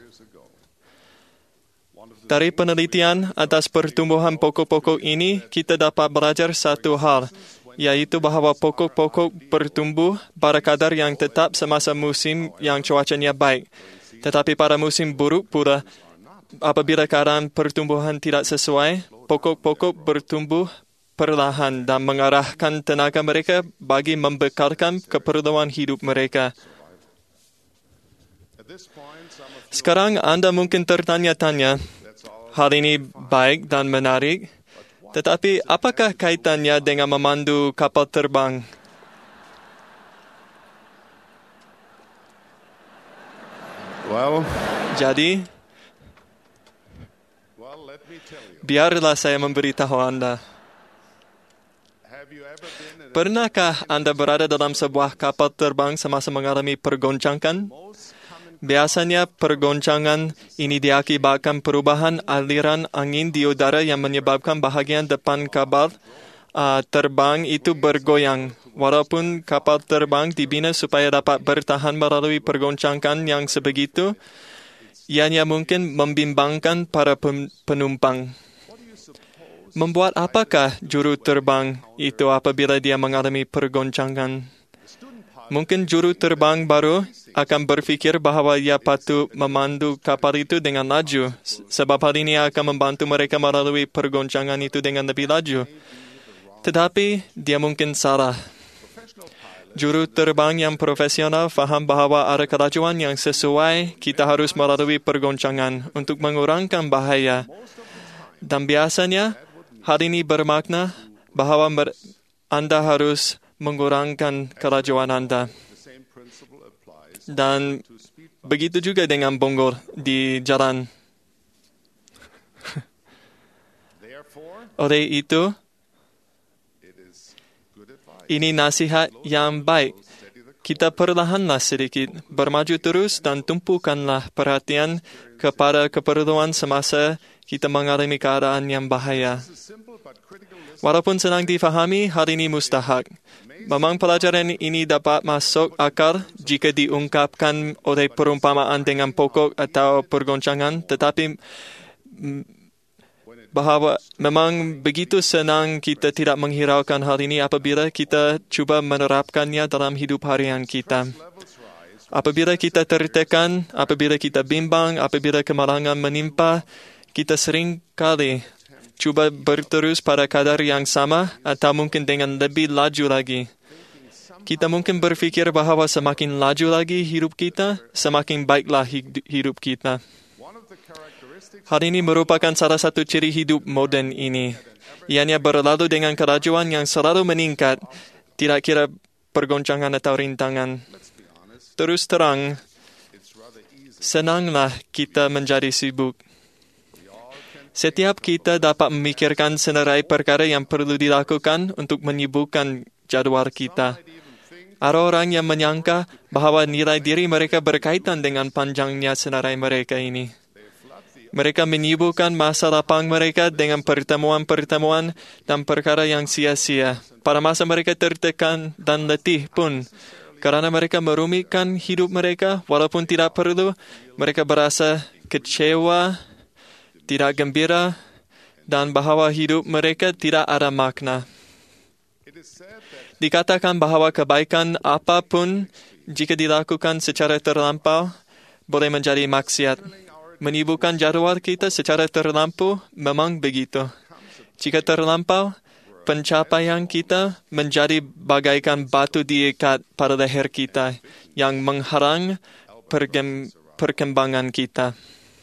Dari penelitian atas pertumbuhan pokok-pokok ini, kita dapat belajar satu hal, yaitu bahawa pokok-pokok bertumbuh pada kadar yang tetap semasa musim yang cuacanya baik. Tetapi pada musim buruk pula, apabila keadaan pertumbuhan tidak sesuai, pokok-pokok bertumbuh perlahan dan mengarahkan tenaga mereka bagi membekalkan keperluan hidup mereka. Sekarang anda mungkin tertanya-tanya, hal ini baik dan menarik, tetapi apakah kaitannya dengan memandu kapal terbang? Jadi, biarlah saya memberitahu anda. Pernahkah anda berada dalam sebuah kapal terbang semasa mengalami pergoncangan? Biasanya pergoncangan ini diakibatkan perubahan aliran angin di udara yang menyebabkan bahagian depan kapal terbang itu bergoyang. Walaupun kapal terbang dibina supaya dapat bertahan melalui pergoncangan yang sebegitu, ianya mungkin membimbangkan para penumpang. Membuat apakah juru terbang itu apabila dia mengalami pergoncangan? Mungkin juru terbang baru akan berfikir bahawa ia patut memandu kapal itu dengan laju, sebab hal ini akan membantu mereka melalui pergoncangan itu dengan lebih laju. Tetapi dia mungkin salah. Juru terbang yang profesional faham bahawa ada kelajuan yang sesuai kita harus melalui pergoncangan untuk mengurangkan bahaya. Dan biasanya hal ini bermakna bahawa anda harus mengurangkan kelajuan anda. Dan begitu juga dengan bonggol di jalan. Oleh itu, ini nasihat yang baik. Kita perlahanlah sedikit, bermaju terus dan tumpukanlah perhatian kepada keperluan semasa kita mengalami keadaan yang bahaya. Walaupun senang difahami, hal ini mustahak. Memang pelajaran ini dapat masuk akal jika diungkapkan oleh perumpamaan dengan pokok atau pergoncangan, tetapi bahawa memang begitu senang kita tidak menghiraukan hal ini apabila kita cuba menerapkannya dalam hidup harian kita. Apabila kita tertekan, apabila kita bimbang, apabila kemalangan menimpa, kita sering kali cuba berterus pada kadar yang sama atau mungkin dengan lebih laju lagi. Kita mungkin berfikir bahawa semakin laju lagi hidup kita, semakin baiklah hidup kita. Hal ini merupakan salah satu ciri hidup moden ini. Ianya berlalu dengan kelajuan yang selalu meningkat, tidak kira pergoncangan atau rintangan. Terus terang, senanglah kita menjadi sibuk. Setiap kita dapat memikirkan senarai perkara yang perlu dilakukan untuk menyibukkan jadual kita. Ada orang yang menyangka bahawa nilai diri mereka berkaitan dengan panjangnya senarai mereka ini. Mereka menyibukkan masa lapang mereka dengan pertemuan-pertemuan dan perkara yang sia-sia. Pada masa mereka tertekan dan letih pun, kerana mereka merumitkan hidup mereka, walaupun tidak perlu, mereka berasa kecewa tidak gembira, dan bahawa hidup mereka tidak ada makna. Dikatakan bahawa kebaikan apapun jika dilakukan secara terlampau boleh menjadi maksiat. Menyibukkan jadual kita secara terlampau memang begitu. Jika terlampau, pencapaian kita menjadi bagaikan batu diikat pada leher kita yang mengharang perkembangan kita.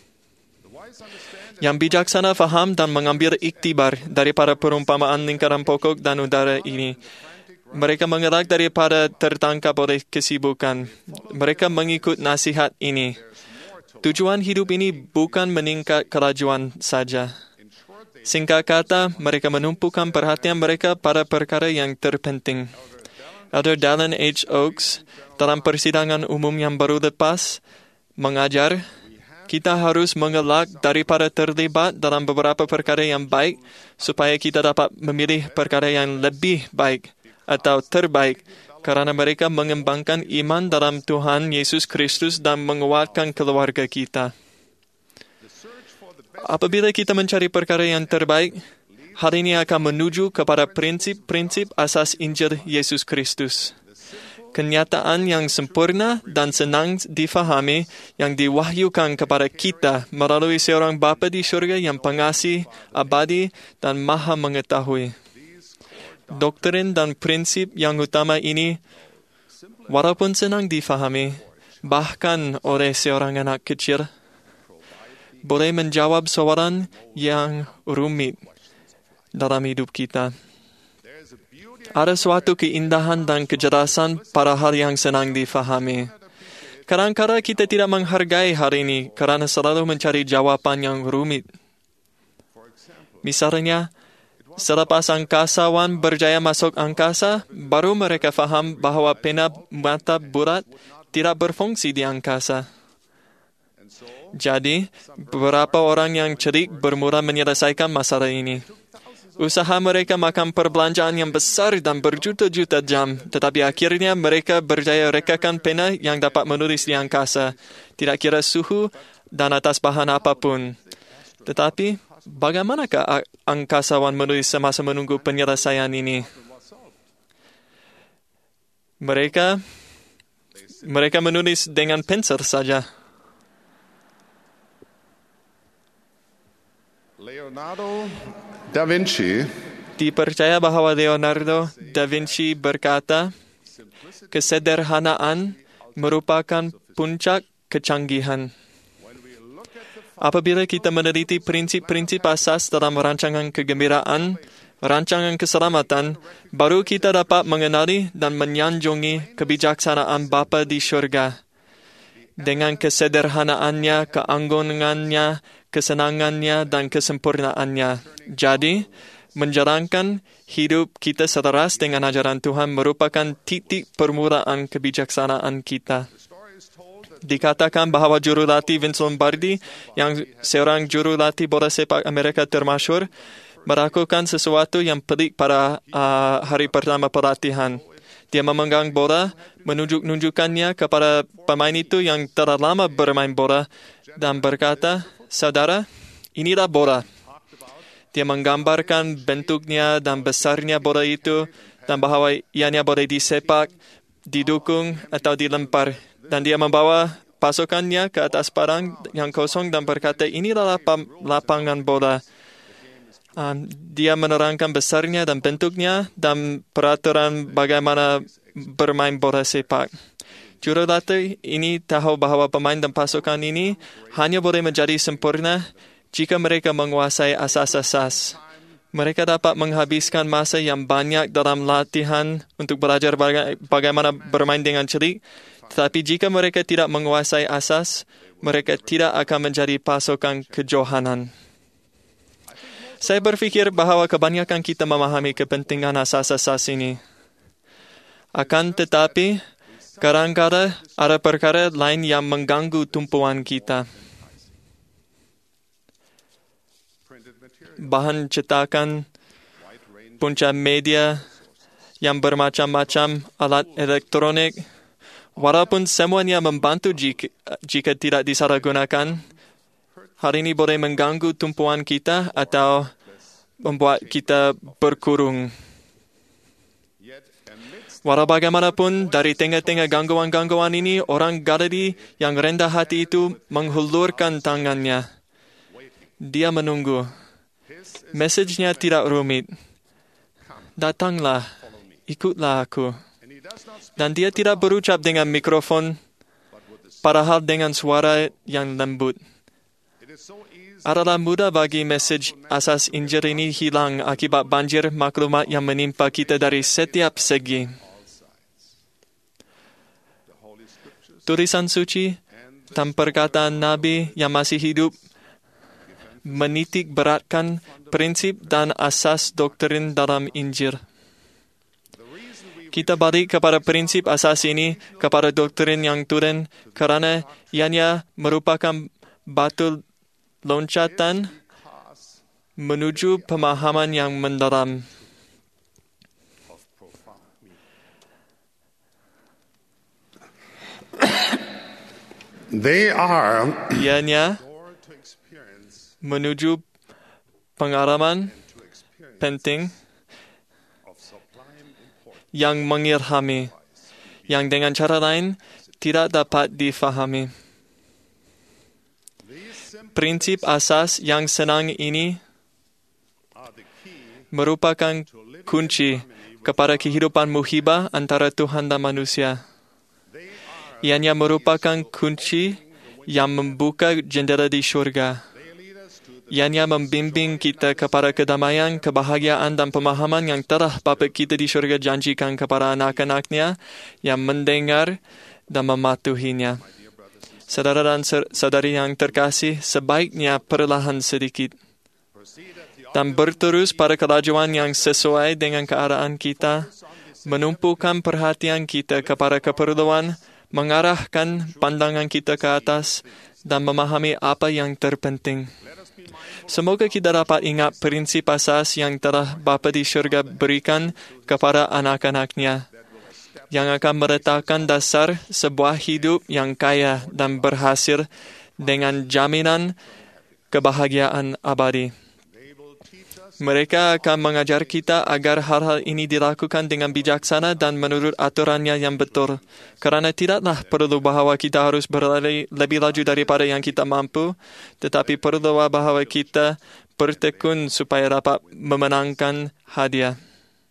Yang bijaksana faham dan mengambil iktibar daripada perumpamaan lingkaran pokok dan udara ini. Mereka mengelak daripada tertangkap oleh kesibukan. Mereka mengikut nasihat ini. Tujuan hidup ini bukan meningkat kelajuan saja. Singkat kata, mereka menumpukan perhatian mereka pada perkara yang terpenting. Elder Dallin H. Oaks, dalam persidangan umum yang baru lepas, mengajar, kita harus mengelak daripada terlibat dalam beberapa perkara yang baik, supaya kita dapat memilih perkara yang lebih baik atau terbaik, kerana mereka mengembangkan iman dalam Tuhan Yesus Kristus dan menguatkan keluarga kita. Apabila kita mencari perkara yang terbaik, hal ini akan menuju kepada prinsip-prinsip asas Injil Yesus Kristus. Kenyataan yang sempurna dan senang difahami yang diwahyukan kepada kita melalui seorang Bapa di syurga yang pengasih, abadi dan maha mengetahui. Doktrin dan prinsip yang utama ini, walaupun senang difahami, bahkan oleh seorang anak kecil, boleh menjawab soalan yang rumit dalam hidup kita. Ada suatu keindahan dan kejelasan pada hal yang senang difahami. Kadang-kadang kita tidak menghargai hal ini kerana selalu mencari jawapan yang rumit. Misalnya, selepas angkasawan berjaya masuk angkasa, baru mereka faham bahawa pena mata bulat tidak berfungsi di angkasa. Jadi, beberapa orang yang cerdik bermula menyelesaikan masalah ini. Usaha mereka makan perbelanjaan yang besar dan berjuta-juta jam, tetapi akhirnya mereka berjaya rekakan pena yang dapat menulis di angkasa, tidak kira suhu dan atas bahan apapun. Tetapi, bagaimanakah angkasawan menulis semasa menunggu penyelesaian ini? Mereka menulis dengan pensel saja. Leonardo da Vinci dipercaya bahawa Leonardo da Vinci berkata, kesederhanaan merupakan puncak kecanggihan. Apabila kita meneliti prinsip-prinsip asas dalam rancangan kegembiraan, rancangan keselamatan, baru kita dapat mengenali dan menyanjungi kebijaksanaan Bapa di syurga. Dengan kesederhanaannya, keanggunannya, kesenangannya, dan kesempurnaannya. Jadi, menjalankan hidup kita selaras dengan ajaran Tuhan merupakan titik permulaan kebijaksanaan kita. Dikatakan bahawa jurulatih Vince Lombardi, yang seorang jurulatih bola sepak Amerika termasyhur, melakukan sesuatu yang pelik pada hari pertama pelatihan. Dia memegang bola, menunjukkannya kepada pemain itu yang telah lama bermain bola dan berkata, "Saudara, inilah bola." Dia menggambarkan bentuknya dan besarnya bola itu dan bahawa ianya boleh disepak, didukung atau dilempar. Dan dia membawa pasukannya ke atas padang yang kosong dan berkata, "Inilah lapangan bola." Dia menerangkan besarnya dan bentuknya dan peraturan bagaimana bermain bola sepak. Jurulatih ini tahu bahawa pemain dan pasukan ini hanya boleh menjadi sempurna jika mereka menguasai asas-asas. Mereka dapat menghabiskan masa yang banyak dalam latihan untuk belajar bagaimana bermain dengan celik, tetapi jika mereka tidak menguasai asas, mereka tidak akan menjadi pasukan kejohanan. Saya berfikir bahawa kebanyakan kita memahami kepentingan asas-asas ini. Akan tetapi, kadang-kadang ada perkara lain yang mengganggu tumpuan kita. Bahan cetakan, punca media yang bermacam-macam, alat elektronik, walaupun semuanya membantu jika tidak disalahgunakan, hari ini boleh mengganggu tumpuan kita atau membuat kita berkurung. Walau bagaimanapun, dari tengah-tengah gangguan-gangguan ini, orang Galili yang rendah hati itu menghulurkan tangannya. Dia menunggu. Mesejnya tidak rumit. Datanglah, ikutlah aku. Dan dia tidak berucap dengan mikrofon, padahal dengan suara yang lembut. Adalah mudah bagi mesej asas Injil ini hilang akibat banjir maklumat yang menimpa kita dari setiap segi. Tulisan suci dan perkataan Nabi yang masih hidup menitik beratkan prinsip dan asas doktrin dalam Injil. Kita balik kepada prinsip asas ini, kepada doktrin yang turun, kerana ianya merupakan batu loncatan menuju pemahaman yang mendalam. They are ianya menuju pengalaman penting yang mengilhami, yang dengan cara lain tidak dapat difahami. Prinsip asas yang senang ini merupakan kunci kepada kehidupan muhibah antara Tuhan dan manusia. Ianya merupakan kunci yang membuka jendela di syurga. Ianya membimbing kita kepada kedamaian, kebahagiaan dan pemahaman yang telah Bapa kita di syurga janjikan kepada anak-anaknya yang mendengar dan mematuhinya. Saudara dan saudari yang terkasih, sebaiknya perlahan sedikit dan berterus pada kelajuan yang sesuai dengan keadaan kita, menumpukan perhatian kita kepada keperluan, mengarahkan pandangan kita ke atas dan memahami apa yang terpenting. Semoga kita dapat ingat prinsip asas yang telah Bapa di syurga berikan kepada anak-anaknya, yang akan meletakkan dasar sebuah hidup yang kaya dan berhasil dengan jaminan kebahagiaan abadi. Mereka akan mengajar kita agar hal-hal ini dilakukan dengan bijaksana dan menurut aturannya yang betul. Kerana tidaklah perlu bahawa kita harus berlari lebih laju daripada yang kita mampu, tetapi perlu bahawa kita bertekun supaya dapat memenangkan hadiah.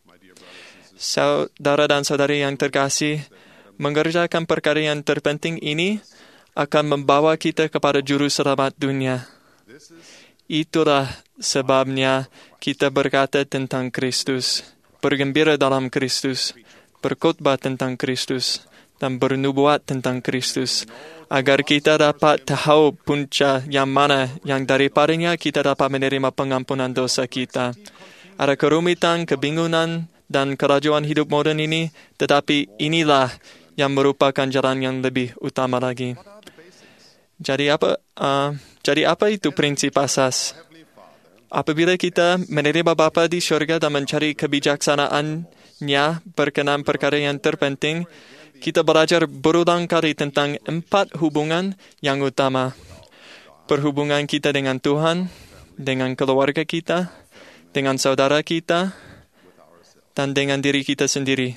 Saudara dan saudari yang terkasih, mengerjakan perkara yang terpenting ini akan membawa kita kepada juru selamat dunia. Itulah sebabnya kita berkata tentang Kristus, bergembira dalam Kristus, berkhotbah tentang Kristus, dan bernubuat tentang Kristus, agar kita dapat tahu punca yang mana yang daripadanya kita dapat menerima pengampunan dosa kita. Ada kerumitan, kebingungan, dan kerajuan hidup moden ini, tetapi inilah yang merupakan jalan yang lebih utama lagi. Jadi apa itu prinsip asas? Apabila kita menerima Bapa di syurga dan mencari kebijaksanaannya berkenaan perkara yang terpenting, kita belajar berulang kali tentang 4 hubungan yang utama. Perhubungan kita dengan Tuhan, dengan keluarga kita, dengan saudara kita, dan dengan diri kita sendiri.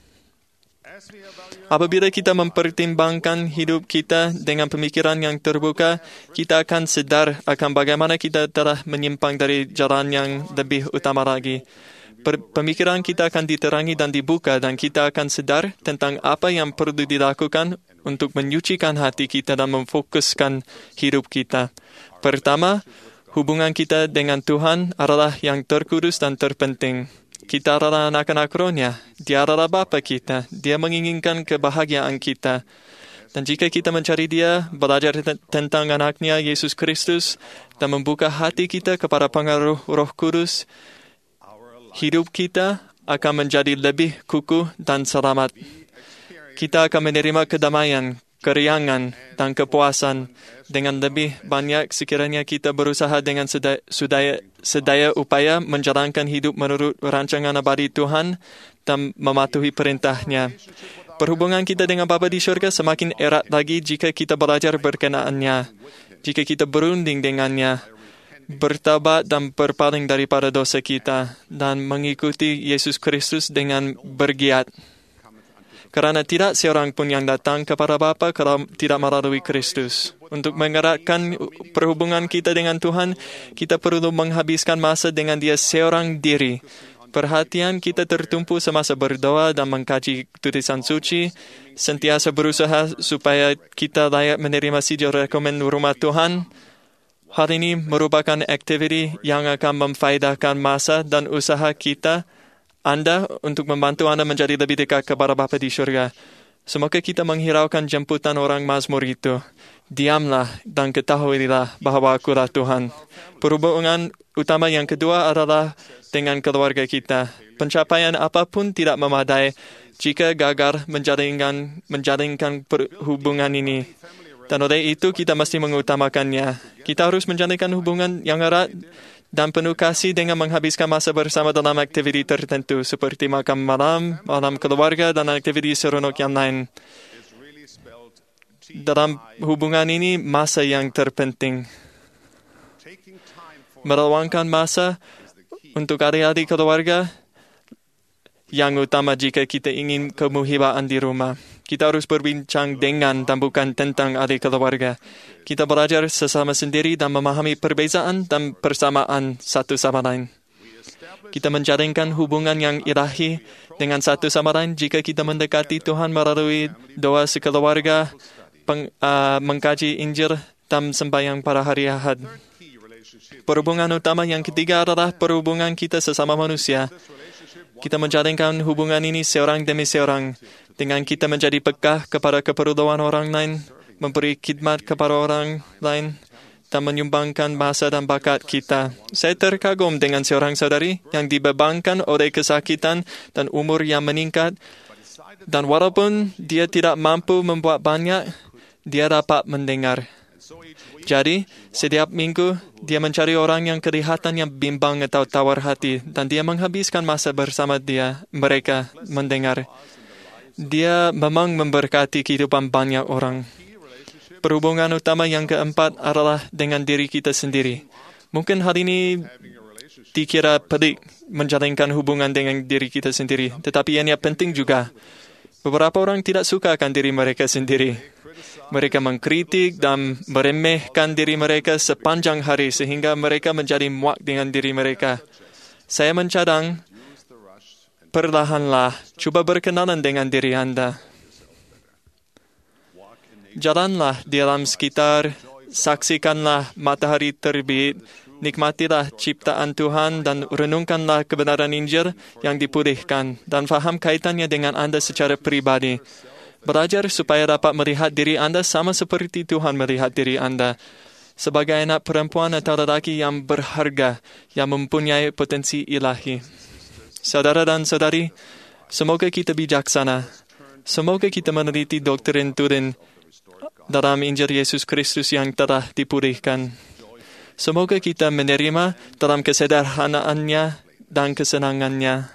Apabila kita mempertimbangkan hidup kita dengan pemikiran yang terbuka, kita akan sedar akan bagaimana kita telah menyimpang dari jalan yang lebih utama lagi. Pemikiran kita akan diterangi dan dibuka, dan kita akan sedar tentang apa yang perlu dilakukan untuk menyucikan hati kita dan memfokuskan hidup kita. Pertama, hubungan kita dengan Tuhan adalah yang terkudus dan terpenting. Kita adalah anak-anak rohnya. Dia adalah Bapa kita. Dia menginginkan kebahagiaan kita. Dan jika kita mencari Dia, belajar tentang anaknya, Yesus Kristus, dan membuka hati kita kepada pengaruh Roh Kudus, hidup kita akan menjadi lebih kukuh dan selamat. Kita akan menerima kedamaian, keriangan, dan kepuasan dengan lebih banyak sekiranya kita berusaha dengan sedaya upaya menjalankan hidup menurut rancangan abadi Tuhan dan mematuhi perintahnya. Perhubungan kita dengan Bapa di syurga semakin erat lagi jika kita belajar berkenaannya. jika kita berunding dengannya, bertaubat dan berpaling daripada dosa kita, dan mengikuti Yesus Kristus dengan bergiat. Kerana tidak seorang pun yang datang kepada Bapa kalau tidak melalui Kristus. Untuk mengeratkan perhubungan kita dengan Tuhan, kita perlu menghabiskan masa dengan Dia seorang diri. Perhatian kita tertumpu semasa berdoa dan mengkaji tulisan suci, sentiasa berusaha supaya kita layak menerima sijil rekomen rumah Tuhan. Hal ini merupakan aktiviti yang akan memfaedahkan masa dan usaha Anda untuk membantu Anda menjadi lebih dekat kepada Bapa di syurga. Semoga kita menghiraukan jemputan orang Mazmur itu. Diamlah dan ketahuilah bahawa Akulah Tuhan. Perhubungan utama yang kedua adalah dengan keluarga kita. Pencapaian apapun tidak memadai jika gagal menjalinkan hubungan ini. Dan oleh itu kita mesti mengutamakannya. Kita harus menjalinkan hubungan yang erat dan penuh kasih dengan menghabiskan masa bersama dalam aktiviti tertentu seperti makan malam, malam keluarga dan aktiviti seronok yang lain. Dalam hubungan ini, masa yang terpenting. Meluangkan masa untuk adik-adik keluarga yang utama jika kita ingin kemuhibaan di rumah. Kita harus berbincang dengan dan bukan tentang adik keluarga. Kita belajar sesama sendiri dan memahami perbezaan dan persamaan satu sama lain. Kita menjalinkan hubungan yang ilahi dengan satu sama lain jika kita mendekati Tuhan melalui doa sekeluarga, mengkaji Injil dan sembahyang pada hari Ahad. Perhubungan utama yang ketiga adalah perhubungan kita sesama manusia. Kita menjalinkan hubungan ini seorang demi seorang dengan kita menjadi peka kepada keperluan orang lain, memberi khidmat kepada orang lain, dan menyumbangkan masa dan bakat kita. Saya terkagum dengan seorang saudari yang dibebankan oleh kesakitan dan umur yang meningkat, dan walaupun dia tidak mampu membuat banyak, dia dapat mendengar. Jadi, setiap minggu, dia mencari orang yang kelihatannya bimbang atau tawar hati, dan dia menghabiskan masa bersama mereka mendengar. Dia memang memberkati kehidupan banyak orang. Perhubungan utama yang keempat adalah dengan diri kita sendiri. Mungkin hal ini dikira pelik menjalinkan hubungan dengan diri kita sendiri, tetapi ini penting juga. Beberapa orang tidak suka akan diri mereka sendiri. Mereka mengkritik dan meremehkan diri mereka sepanjang hari sehingga mereka menjadi muak dengan diri mereka. Saya mencadang, perlahanlah, cuba berkenalan dengan diri Anda. Jalanlah di alam sekitar, saksikanlah matahari terbit, nikmatilah ciptaan Tuhan dan renungkanlah kebenaran Injil yang dipulihkan dan faham kaitannya dengan Anda secara pribadi. Belajar supaya dapat melihat diri Anda sama seperti Tuhan melihat diri Anda. Sebagai anak perempuan atau lelaki yang berharga, yang mempunyai potensi ilahi. Saudara dan saudari, semoga kita bijaksana. Semoga kita meneliti doktrin Tuhan dalam Injil Yesus Kristus yang telah dipulihkan. Semoga kita menerima dalam kesederhanaannya dan kesenangannya.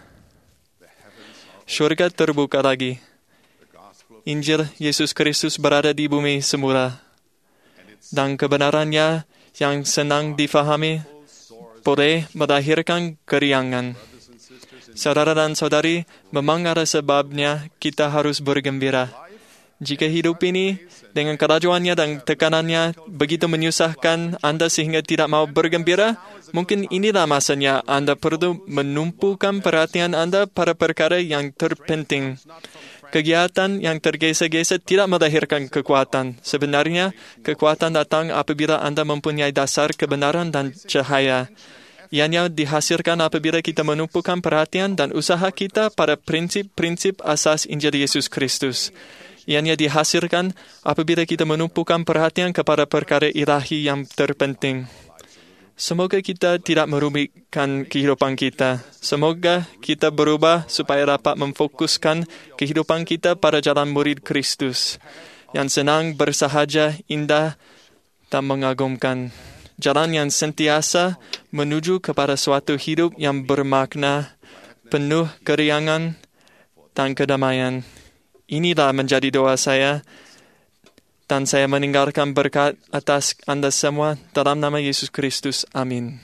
Syurga terbuka lagi. Injil Yesus Kristus berada di bumi semula. Dan kebenarannya yang senang difahami boleh melahirkan keriangan. Saudara dan saudari, memang ada sebabnya kita harus bergembira. Jika hidup ini dengan kerajuannya dan tekanannya begitu menyusahkan Anda sehingga tidak mau bergembira, mungkin inilah masanya Anda perlu menumpukan perhatian Anda pada perkara yang terpenting. Kegiatan yang tergesa-gesa tidak melahirkan kekuatan. Sebenarnya, kekuatan datang apabila Anda mempunyai dasar kebenaran dan cahaya. Ianya dihasilkan apabila kita menumpukan perhatian dan usaha kita pada prinsip-prinsip asas Injil Yesus Kristus. Ianya dihasilkan apabila kita menumpukan perhatian kepada perkara ilahi yang terpenting. Semoga kita tidak merumitkan kehidupan kita. Semoga kita berubah supaya dapat memfokuskan kehidupan kita pada jalan murid Kristus yang senang, bersahaja, indah dan mengagumkan. Jalan yang sentiasa menuju kepada suatu hidup yang bermakna, penuh keriangan dan kedamaian. Inilah menjadi doa saya Dan saya meninggalkan berkat atas Anda semua dalam nama Yesus Kristus. Amin.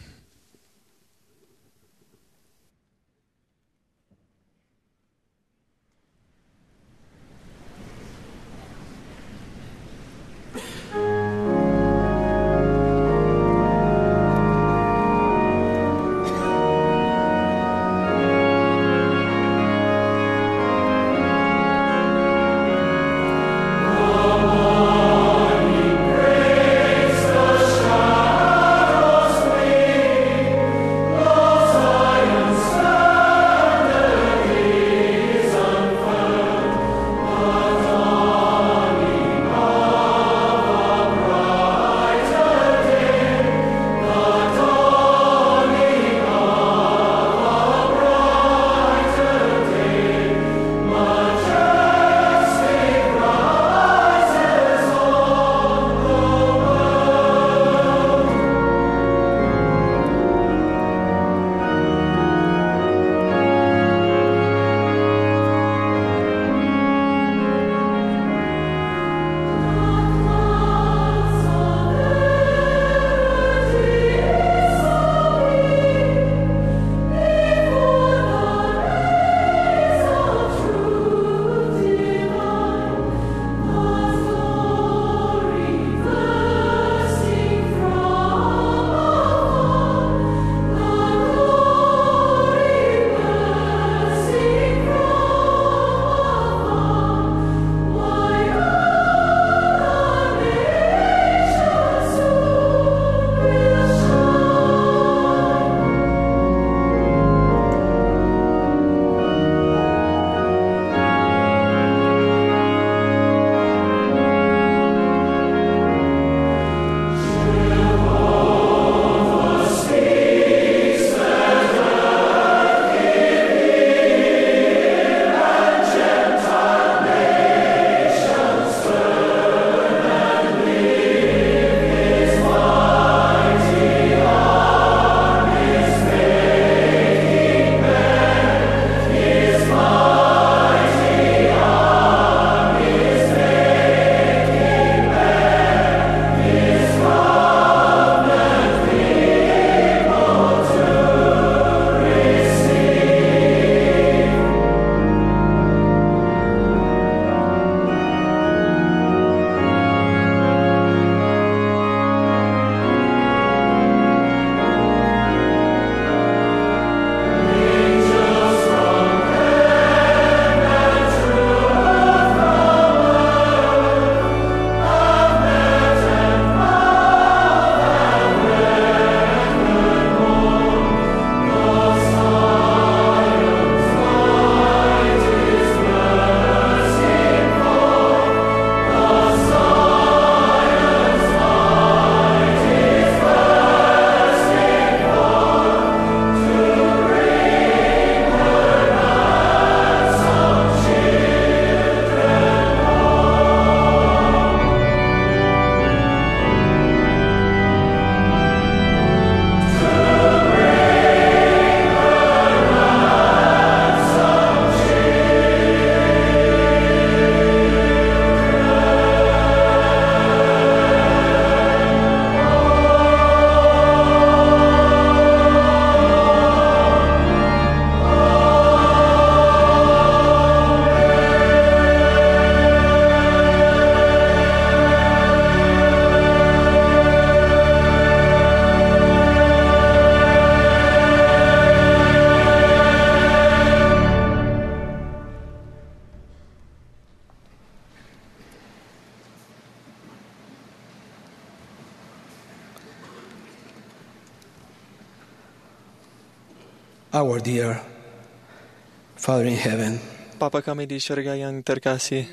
Our dear Father in heaven, Bapa kami di syurga yang terkasih,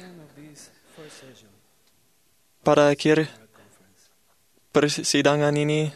pada akhir persidangan ini,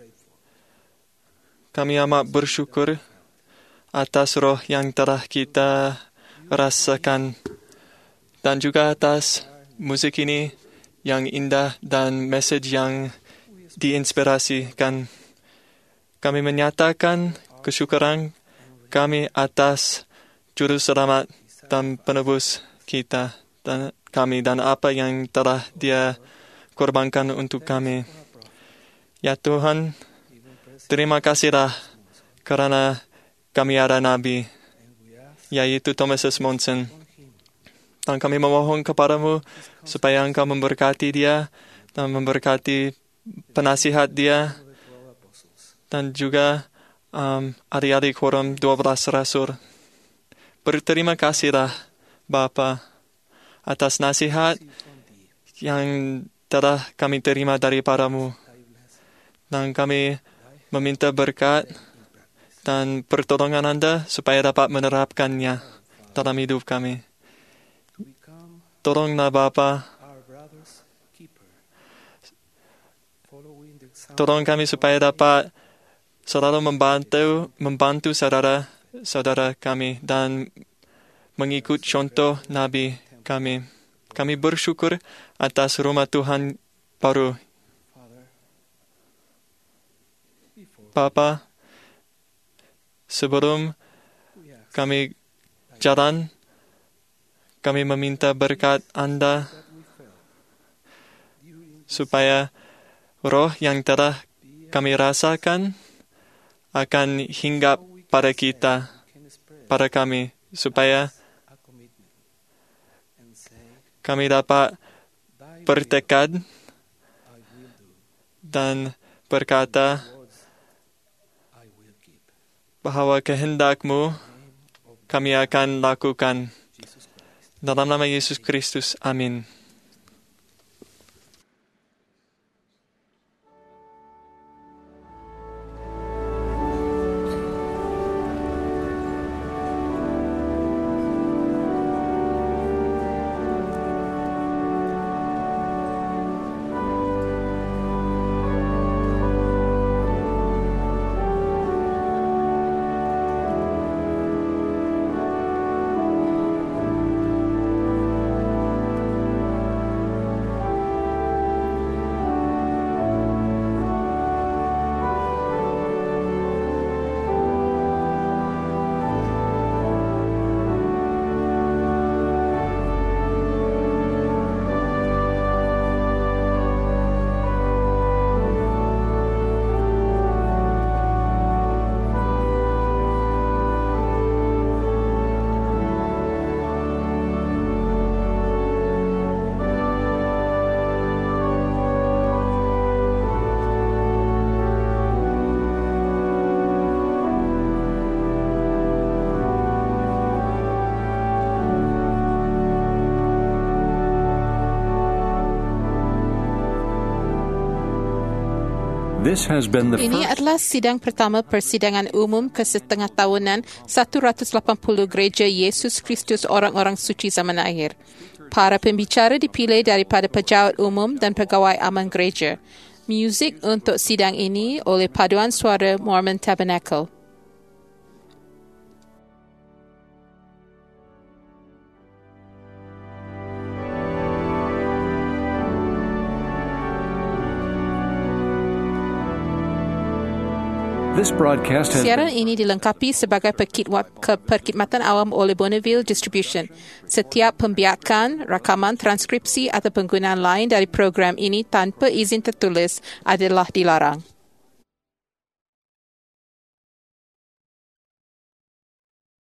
kami amat bersyukur atas roh yang telah kita rasakan dan juga atas musik ini yang indah dan message yang diinspirasikan. Kami menyatakan kesyukuran kami atas Juru Selamat dan Penebus kita. Dan kami dan apa yang telah Dia korbankan untuk kami. Ya Tuhan, terima kasihlah kerana kami ada Nabi, yaitu Thomas S. Monson. Dan kami memohon kepadamu supaya Engkau memberkati dia dan memberkati penasihat dia dan juga adik-adik Quorum 12 Rasul. Berterima kasihlah Bapa atas nasihat yang telah kami terima daripadamu. Dan kami meminta berkat dan pertolongan Anda supaya dapat menerapkannya dalam hidup kami. Tolonglah Bapa, tolong kami supaya dapat selalu membantu saudara kami dan mengikut contoh Nabi kami. Kami bersyukur atas rumah Tuhan baru. Bapa, sebelum kami jalan, kami meminta berkat Anda supaya roh yang telah kami rasakan akan hinggap pada kita, pada kami, supaya kami dapat bertekad dan berkata bahawa kehendak-Mu kami akan lakukan. Dalam nama Yesus Kristus, amin. This has been the Ini adalah sidang pertama persidangan umum kesetengah tahunan 180 Gereja Yesus Kristus Orang-orang Suci Zaman Akhir. Para pembicara dipilih daripada pejabat umum dan pegawai aman gereja. Muzik untuk sidang ini oleh Paduan Suara Mormon Tabernacle. This broadcast has Siaran ini dilengkapi sebagai perkhidmatan awam oleh Bonneville Distribution. Setiap pembiakan, rakaman, transkripsi atau penggunaan lain dari program ini tanpa izin tertulis adalah dilarang.